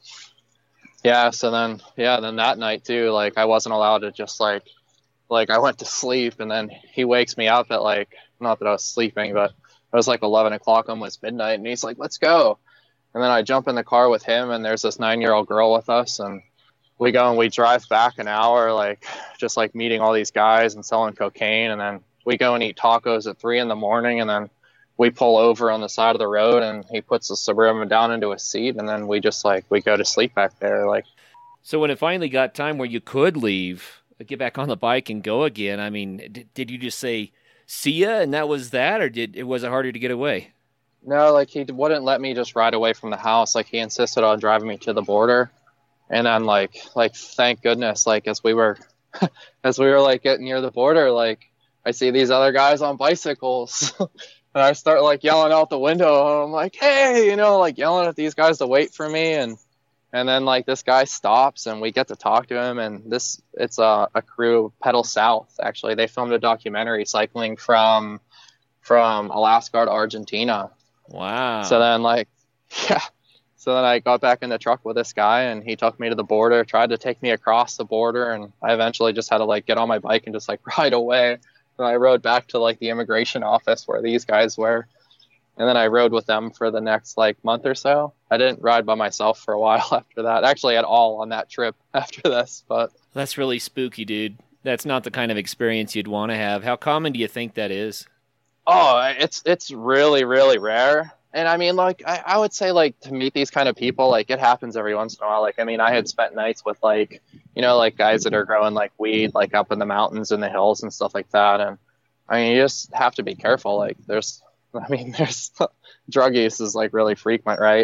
yeah. So then, yeah, then that night too, like I wasn't allowed to just like, like I went to sleep, and then he wakes me up at like, not that I was sleeping, but it was like eleven o'clock, almost midnight. And he's like, let's go. And then I jump in the car with him, and there's this nine year old girl with us, and we go and we drive back an hour, like just like meeting all these guys and selling cocaine. And then we go and eat tacos at three in the morning. And then we pull over on the side of the road, and he puts the Suburban down into a seat. And then we just like, we go to sleep back there. Like, so when it finally got time where you could leave, get back on the bike and go again, I mean, did, did you just say, see ya, and that was that? Or did it was it harder to get away? No, like he wouldn't let me just ride away from the house. Like he insisted on driving me to the border. And then like, like, thank goodness, like as we were, as we were like getting near the border, like I see these other guys on bicycles and I start like yelling out the window, and I'm like, hey, you know, like yelling at these guys to wait for me. And, and then like this guy stops, and we get to talk to him. And this, it's a, a crew, Pedal South. Actually, they filmed a documentary cycling from, from Alaska to Argentina. Wow. So then like, yeah. So then I got back in the truck with this guy, and he took me to the border, tried to take me across the border. And I eventually just had to like get on my bike and just like ride away. And I rode back to like the immigration office where these guys were. And then I rode with them for the next like month or so. I didn't ride by myself for a while after that, actually at all on that trip after this, but that's really spooky, dude. That's not the kind of experience you'd want to have. How common do you think that is? Oh, it's, it's really, really rare. And I mean, like, I, I would say, like, to meet these kind of people, like, it happens every once in a while. Like, I mean, I had spent nights with, like, you know, like, guys that are growing, like, weed, like, up in the mountains and the hills and stuff like that. And, I mean, you just have to be careful. Like, there's, I mean, there's, drug use is, like, really frequent, right?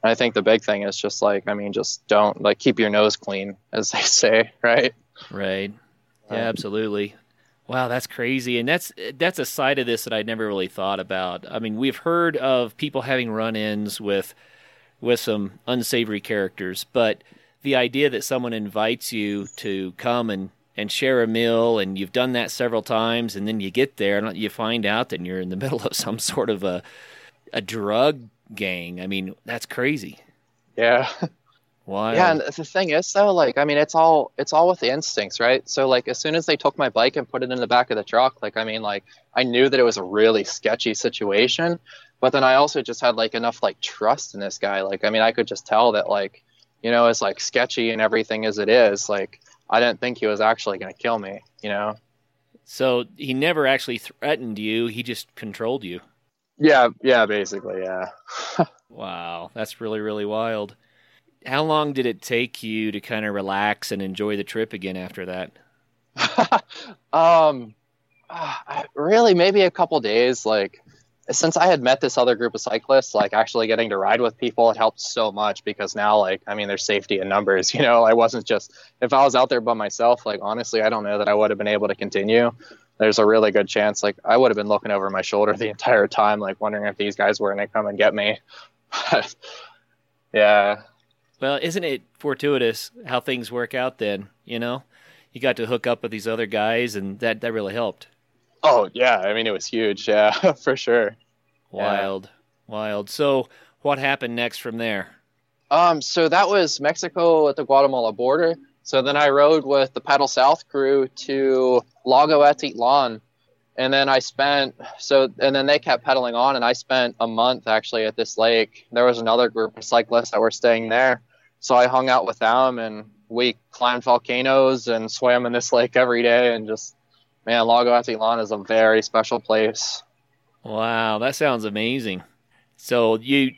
And I think the big thing is just like, I mean, just don't like keep your nose clean, as they say, right? Right. Yeah, absolutely. Wow, that's crazy. And that's that's a side of this that I'd never really thought about. I mean, we've heard of people having run-ins with with some unsavory characters, but the idea that someone invites you to come and, and share a meal, and you've done that several times, and then you get there and you find out that you're in the middle of some sort of a a drug gang. I mean, that's crazy. Yeah. Wild. Yeah, and the thing is though, like, I mean, it's all it's all with the instincts, right? So like as soon as they took my bike and put it in the back of the truck, like, I mean, like I knew that it was a really sketchy situation, but then I also just had like enough like trust in this guy. Like, I mean, I could just tell that, like, you know, as like sketchy and everything as it is, like I didn't think he was actually going to kill me, you know? So he never actually threatened you. He just controlled you. Yeah. Yeah, basically. Yeah. Wow. That's really, really wild. How long did it take you to kind of relax and enjoy the trip again after that? um, uh, really, maybe a couple days. Like, since I had met this other group of cyclists, like actually getting to ride with people, it helped so much because now, like, I mean, there's safety in numbers. You know, I wasn't just if I was out there by myself. Like, honestly, I don't know that I would have been able to continue. There's a really good chance, like, I would have been looking over my shoulder the entire time, like wondering if these guys were going to come and get me. But, yeah. Well, isn't it fortuitous how things work out then, you know? You got to hook up with these other guys, and that, that really helped. Oh, yeah. I mean, it was huge. Yeah, for sure. Wild. Yeah. Wild. So what happened next from there? Um, so that was Mexico at the Guatemala border. So then I rode with the Paddle South crew to Lago Atitlan. And then I spent, so, and then they kept pedaling on, and I spent a month actually at this lake. There was another group of cyclists that were staying there. So I hung out with them, and we climbed volcanoes and swam in this lake every day. And just, man, Lago Atitlan is a very special place. Wow, that sounds amazing. So you,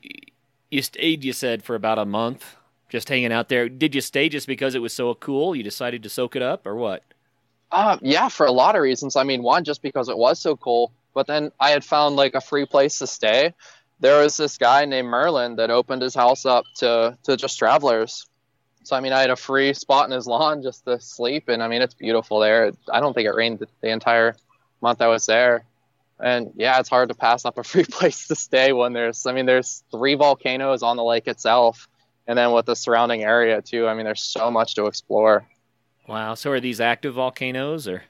you stayed, you said, for about a month, just hanging out there. Did you stay just because it was so cool? You decided to soak it up, or what? Uh, yeah, for a lot of reasons. I mean, one, just because it was so cool, but then I had found like a free place to stay. There was this guy named Merlin that opened his house up to, to just travelers. So, I mean, I had a free spot in his lawn just to sleep. And I mean, it's beautiful there. I don't think it rained the, the entire month I was there. And yeah, it's hard to pass up a free place to stay when there's, I mean, there's three volcanoes on the lake itself. And then with the surrounding area too. I mean, there's so much to explore. Wow. So are these active volcanoes, or?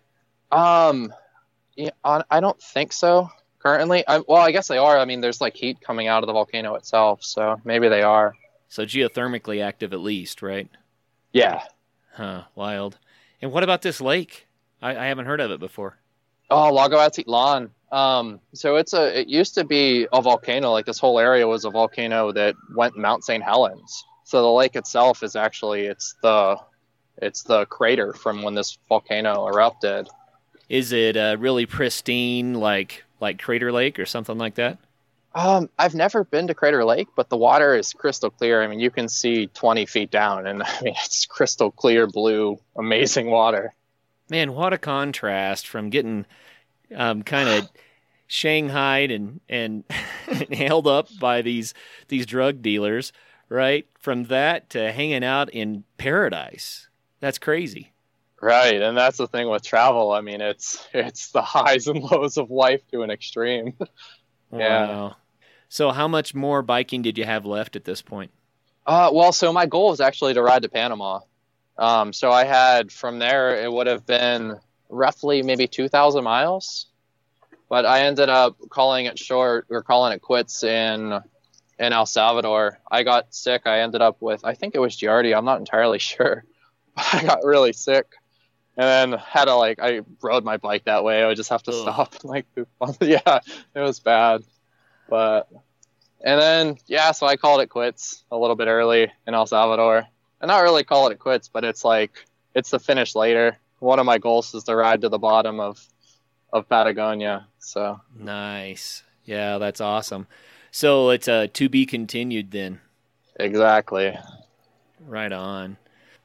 Um, yeah, I don't think so currently. I, well, I guess they are. I mean, there's like heat coming out of the volcano itself, so maybe they are. So geothermically active at least, right? Yeah. Huh. Wild. And what about this lake? I, I haven't heard of it before. Oh, Lago Atitlan. Um, so it's a. It used to be a volcano. Like this whole area was a volcano that went Mount Saint Helens. So the lake itself is actually it's the. It's the crater from when this volcano erupted. Is it uh, really pristine, like like Crater Lake or something like that? Um, I've never been to Crater Lake, but the water is crystal clear. I mean, you can see twenty feet down, and I mean, it's crystal clear blue, amazing water. Man, what a contrast from getting um, kind of shanghaied and and held up by these these drug dealers, right? From that to hanging out in paradise. That's crazy. Right, and that's the thing with travel. I mean, it's it's the highs and lows of life to an extreme. Yeah. Wow. So how much more biking did you have left at this point? Uh, well, so my goal was actually to ride to Panama. Um, so I had from there, it would have been roughly maybe two thousand miles. But I ended up calling it short, or calling it quits in in El Salvador. I got sick. I ended up with, I think it was Giardia. I'm not entirely sure. I got really sick, and then had to like I rode my bike that way. I would just have to Ugh. stop and like yeah, it was bad. But and then yeah, so I called it quits a little bit early in El Salvador, and not really call it quits, but it's like it's the finish later. One of my goals is to ride to the bottom of of Patagonia. So nice, yeah, that's awesome. So it's a uh, to be continued then. Exactly. Right on.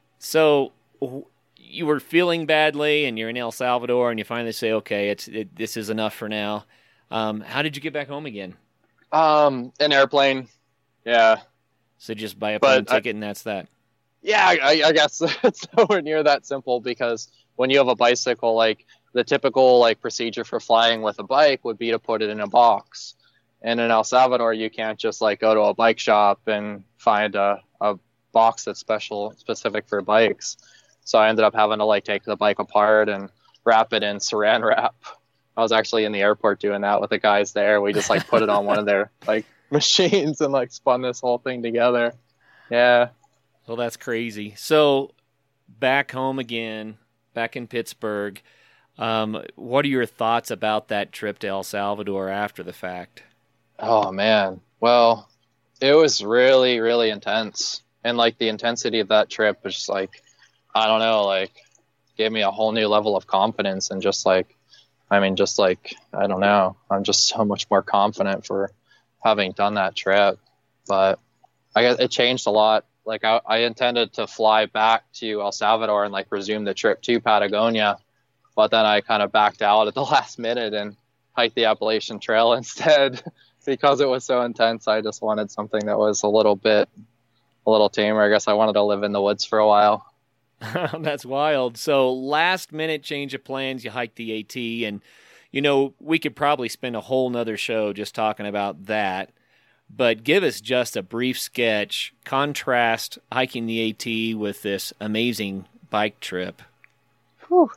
So you were feeling badly, and you're in El Salvador, and you finally say, "Okay, it's it, this is enough for now." Um, how did you get back home again? Um, an airplane. Yeah, So just buy a plane But I- ticket and that's that. Yeah, I, I guess it's nowhere near that simple, because when you have a bicycle, like the typical like procedure for flying with a bike would be to put it in a box. And in El Salvador, you can't just like go to a bike shop and find a, a box that's special specific for bikes. So I ended up having to like take the bike apart and wrap it in saran wrap. I was actually in the airport doing that with the guys there. We just like put it on one of their like machines and like spun this whole thing together. Yeah. Well, that's crazy. So back home again, back in Pittsburgh, um, what are your thoughts about that trip to El Salvador after the fact? Oh man. Well, it was really, really intense. And like the intensity of that trip was just like, I don't know, like gave me a whole new level of confidence. And just like, I mean, just like, I don't know, I'm just so much more confident for having done that trip. But I guess it changed a lot. Like I, I intended to fly back to El Salvador and like resume the trip to Patagonia, but then I kind of backed out at the last minute and hiked the Appalachian Trail instead because it was so intense. I just wanted something that was a little bit, a little tamer. I guess I wanted to live in the woods for a while. That's wild. So last minute change of plans, you hiked the AT, and you know, we could probably spend a whole nother show just talking about that. But give us just a brief sketch, contrast hiking the AT with this amazing bike trip. Whew.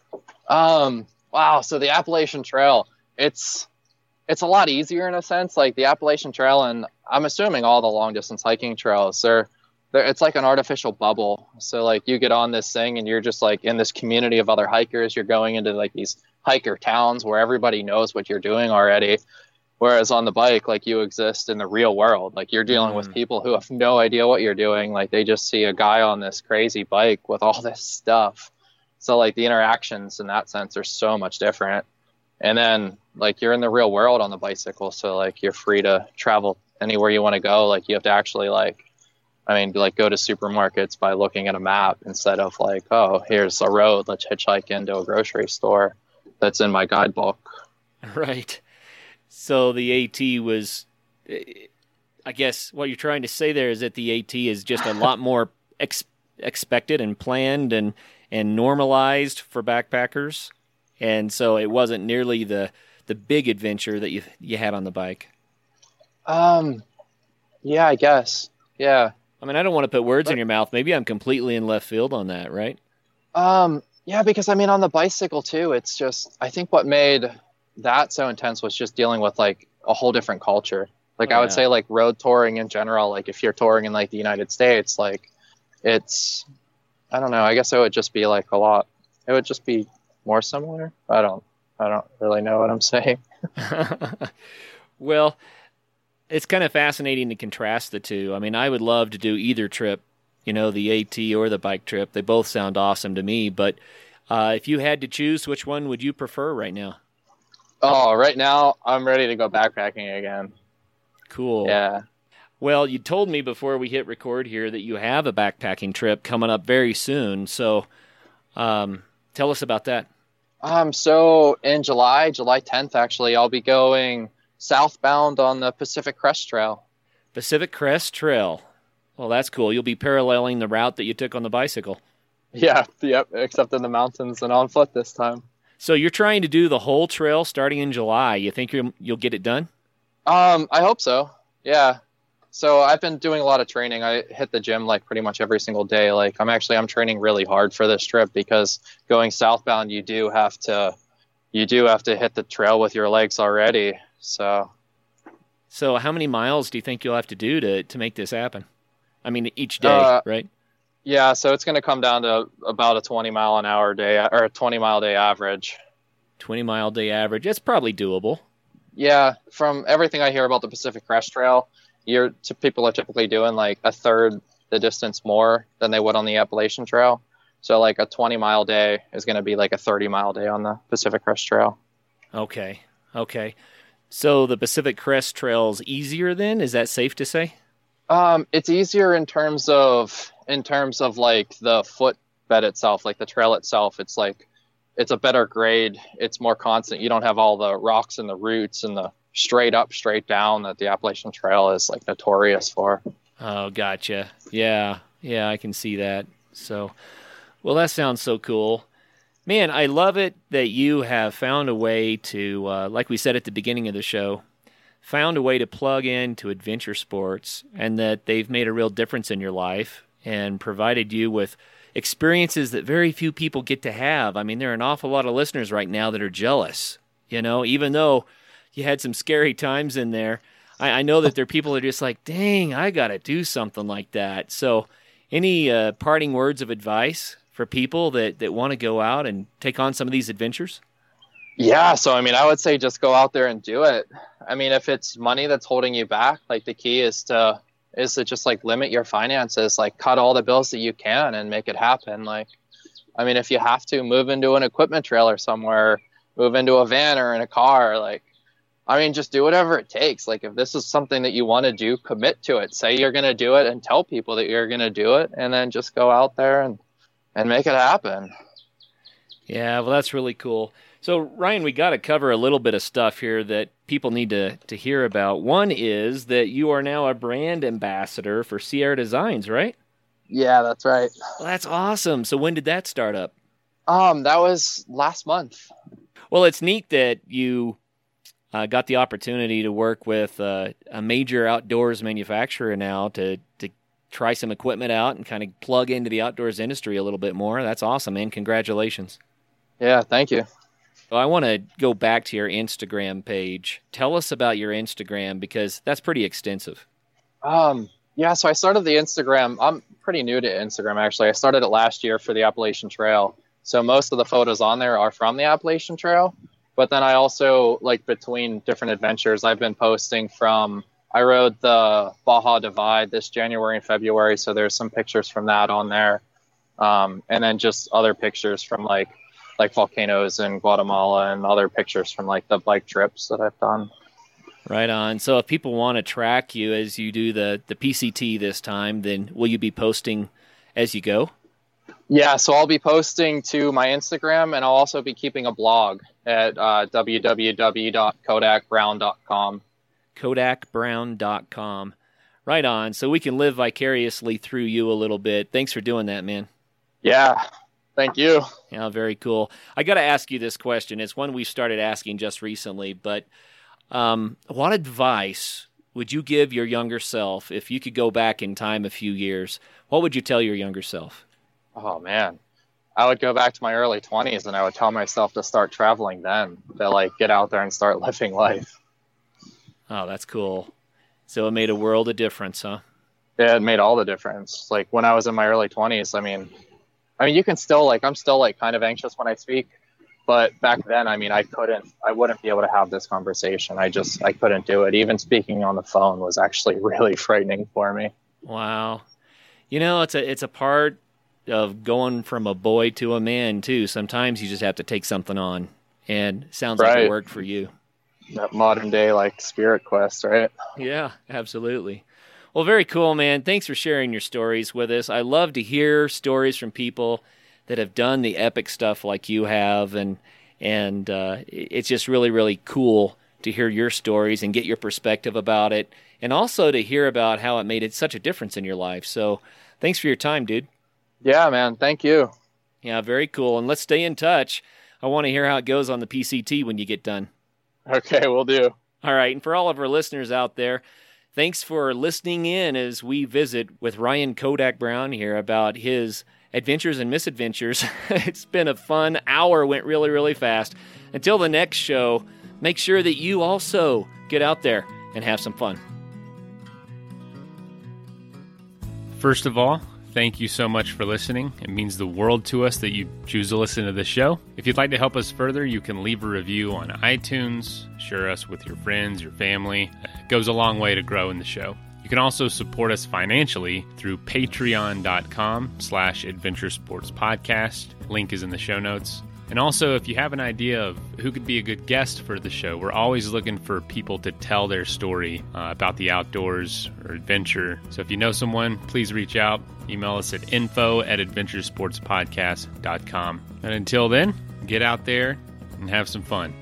Um, wow. So the Appalachian Trail, it's, it's a lot easier in a sense. Like the Appalachian Trail, and I'm assuming all the long distance hiking trails, they're, they're, it's like an artificial bubble. So like you get on this thing and you're just like in this community of other hikers. You're going into like these hiker towns where everybody knows what you're doing already. Whereas on the bike, like you exist in the real world, like you're dealing mm. with people who have no idea what you're doing. Like they just see a guy on this crazy bike with all this stuff. So like the interactions in that sense are so much different. And then like you're in the real world on the bicycle. So like you're free to travel anywhere you want to go. Like you have to actually like, I mean, like go to supermarkets by looking at a map instead of like, oh, here's a road, let's hitchhike into a grocery store that's in my guidebook. Right. So the AT was, I guess what you're trying to say there is that the AT is just a lot more ex- expected and planned and, and normalized for backpackers. And so it wasn't nearly the, the big adventure that you you had on the bike. Um, yeah, I guess. Yeah. I mean, I don't want to put words but, in your mouth. Maybe I'm completely in left field on that, right? Um, yeah, because I mean, on the bicycle too, it's just, I think what made that so intense was just dealing with like a whole different culture. Like oh, I would yeah. say like road touring in general, like if you're touring in like the United States, like it's, I don't know, I guess it would just be like a lot, it would just be more similar. I don't, I don't really know what I'm saying. Well, it's kind of fascinating to contrast the two. I mean, I would love to do either trip, you know, the AT or the bike trip. They both sound awesome to me, but uh, if you had to choose, which one would you prefer right now? Oh, right now I'm ready to go backpacking again. Cool. Yeah. Well, you told me before we hit record here that you have a backpacking trip coming up very soon. So um, tell us about that. Um, so in July, July tenth, actually, I'll be going southbound on the Pacific Crest Trail. Pacific Crest Trail. Well, that's cool. You'll be paralleling the route that you took on the bicycle. Yeah. Yep. Except in the mountains and on foot this time. So you're trying to do the whole trail starting in July. You think you'll, you'll get it done? Um, I hope so. Yeah. So I've been doing a lot of training. I hit the gym like pretty much every single day. Like I'm actually, I'm training really hard for this trip because going southbound, you do have to, you do have to hit the trail with your legs already. So. So how many miles do you think you'll have to do to, to make this happen? I mean, each day, uh, right? Yeah, so it's going to come down to about a twenty mile an hour day or a twenty mile day average. twenty mile day average. That's probably doable. Yeah, from everything I hear about the Pacific Crest Trail, you're people are typically doing like a third the distance more than they would on the Appalachian Trail. So like a twenty mile day is going to be like a thirty mile day on the Pacific Crest Trail. Okay. Okay. So the Pacific Crest Trail is easier then? Is that safe to say? Um, it's easier in terms of in terms of like the footbed itself, like the trail itself. It's like it's a better grade. It's more constant. You don't have all the rocks and the roots and the straight up, straight down that the Appalachian Trail is like notorious for. Oh, gotcha. Yeah, yeah, I can see that. So, well, that sounds so cool. Man, I love it that you have found a way to, uh, like we said at the beginning of the show, found a way to plug into adventure sports, and that they've made a real difference in your life and provided you with experiences that very few people get to have. I mean, there are an awful lot of listeners right now that are jealous, you know, even though you had some scary times in there. I, I know that there are people that are just like, dang, I got to do something like that. So any uh, parting words of advice for people that, that want to go out and take on some of these adventures? Yeah, so I mean, I would say just go out there and do it. I mean, if it's money that's holding you back, like the key is to is to just like limit your finances, like cut all the bills that you can and make it happen. Like, I mean, if you have to move into an equipment trailer somewhere, move into a van or in a car, like, I mean, just do whatever it takes. Like, if this is something that you want to do, commit to it. Say you're going to do it and tell people that you're going to do it, and then just go out there and, and make it happen. Yeah, well, that's really cool. So, Ryan, we got to cover a little bit of stuff here that people need to, to hear about. One is that you are now a brand ambassador for Sierra Designs, right? Yeah, that's right. Well, that's awesome. So when did that start up? Um, that was last month. Well, it's neat that you uh, got the opportunity to work with uh, a major outdoors manufacturer now to, to try some equipment out and kind of plug into the outdoors industry a little bit more. That's awesome, man. Congratulations. Yeah, thank you. Well, I want to go back to your Instagram page. Tell us about your Instagram, because that's pretty extensive. Um, yeah, so I started the Instagram. I'm pretty new to Instagram, actually. I started it last year for the Appalachian Trail. So most of the photos on there are from the Appalachian Trail. But then I also, like, between different adventures, I've been posting from, I rode the Baja Divide this January and February. So there's some pictures from that on there. Um, and then just other pictures from, like, like volcanoes in Guatemala and other pictures from like the bike trips that I've done. Right on. So if people want to track you as you do the, the P C T this time, then will you be posting as you go? Yeah, so I'll be posting to my Instagram, and I'll also be keeping a blog at uh, w w w dot kodak brown dot com. kodak brown dot com. Right on. So we can live vicariously through you a little bit. Thanks for doing that, man. Yeah. Thank you. Yeah, very cool. I got to ask you this question. It's one we started asking just recently, but um, what advice would you give your younger self if you could go back in time a few years? What would you tell your younger self? Oh, man. I would go back to my early twenties and I would tell myself to start traveling then, to like get out there and start living life. Oh, that's cool. So it made a world of difference, huh? Yeah, it made all the difference. Like when I was in my early twenties, I mean, I mean, you can still like, I'm still like kind of anxious when I speak, but back then, I mean, I couldn't, I wouldn't be able to have this conversation. I just, I couldn't do it. Even speaking on the phone was actually really frightening for me. Wow. You know, it's a, it's a part of going from a boy to a man too. Sometimes you just have to take something on, and it sounds right. like it worked for you. That modern day, like spirit quest, right? Yeah, absolutely. Well, very cool, man. Thanks for sharing your stories with us. I love to hear stories from people that have done the epic stuff like you have, and and uh, it's just really, really cool to hear your stories and get your perspective about it, and also to hear about how it made it such a difference in your life. So thanks for your time, dude. Yeah, man. Thank you. Yeah, very cool. And let's stay in touch. I want to hear how it goes on the P C T when you get done. Okay, we'll do. All right, and for all of our listeners out there, thanks for listening in as we visit with Ryan Kodak Brown here about his adventures and misadventures. It's been a fun hour, went really, really fast. Until the next show, make sure that you also get out there and have some fun. First of all, thank you so much for listening. It means the world to us that you choose to listen to this show. If you'd like to help us further, you can leave a review on iTunes, share us with your friends, your family. It goes a long way to grow in the show. You can also support us financially through patreon.com slash adventure sports podcast. Link is in the show notes. And also, if you have an idea of who could be a good guest for the show, we're always looking for people to tell their story uh, about the outdoors or adventure. So if you know someone, please reach out. Email us at info at adventuresportspodcast dot com. And until then, get out there and have some fun.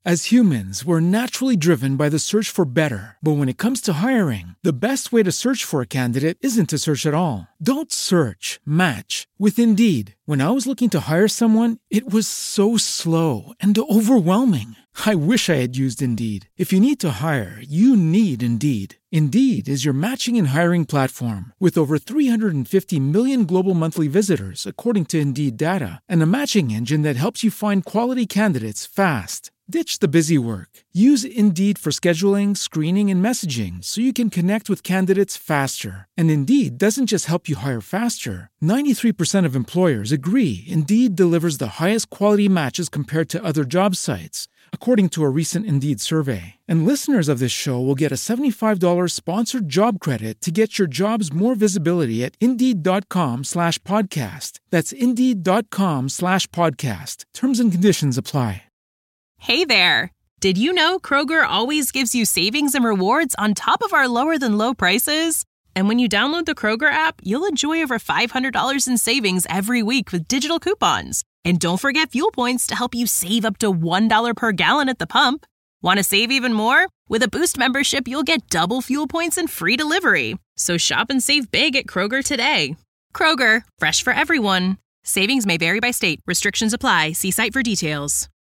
As humans, we're naturally driven by the search for better. But when it comes to hiring, the best way to search for a candidate isn't to search at all. Don't search, match with Indeed. When I was looking to hire someone, it was so slow and overwhelming. I wish I had used Indeed. If you need to hire, you need Indeed. Indeed is your matching and hiring platform with over three hundred fifty million global monthly visitors, according to Indeed data, and a matching engine that helps you find quality candidates fast. Ditch the busy work. Use Indeed for scheduling, screening, and messaging so you can connect with candidates faster. And Indeed doesn't just help you hire faster. ninety-three percent of employers agree Indeed delivers the highest quality matches compared to other job sites, according to a recent Indeed survey. And listeners of this show will get a seventy-five dollars sponsored job credit to get your jobs more visibility at Indeed.com slash podcast. That's Indeed.com slash podcast. Terms and conditions apply. Hey there! Did you know Kroger always gives you savings and rewards on top of our lower-than-low prices? And when you download the Kroger app, you'll enjoy over five hundred dollars in savings every week with digital coupons. And don't forget fuel points to help you save up to one dollar per gallon at the pump. Want to save even more? With a Boost membership, you'll get double fuel points and free delivery. So shop and save big at Kroger today. Kroger, fresh for everyone. Savings may vary by state. Restrictions apply. See site for details.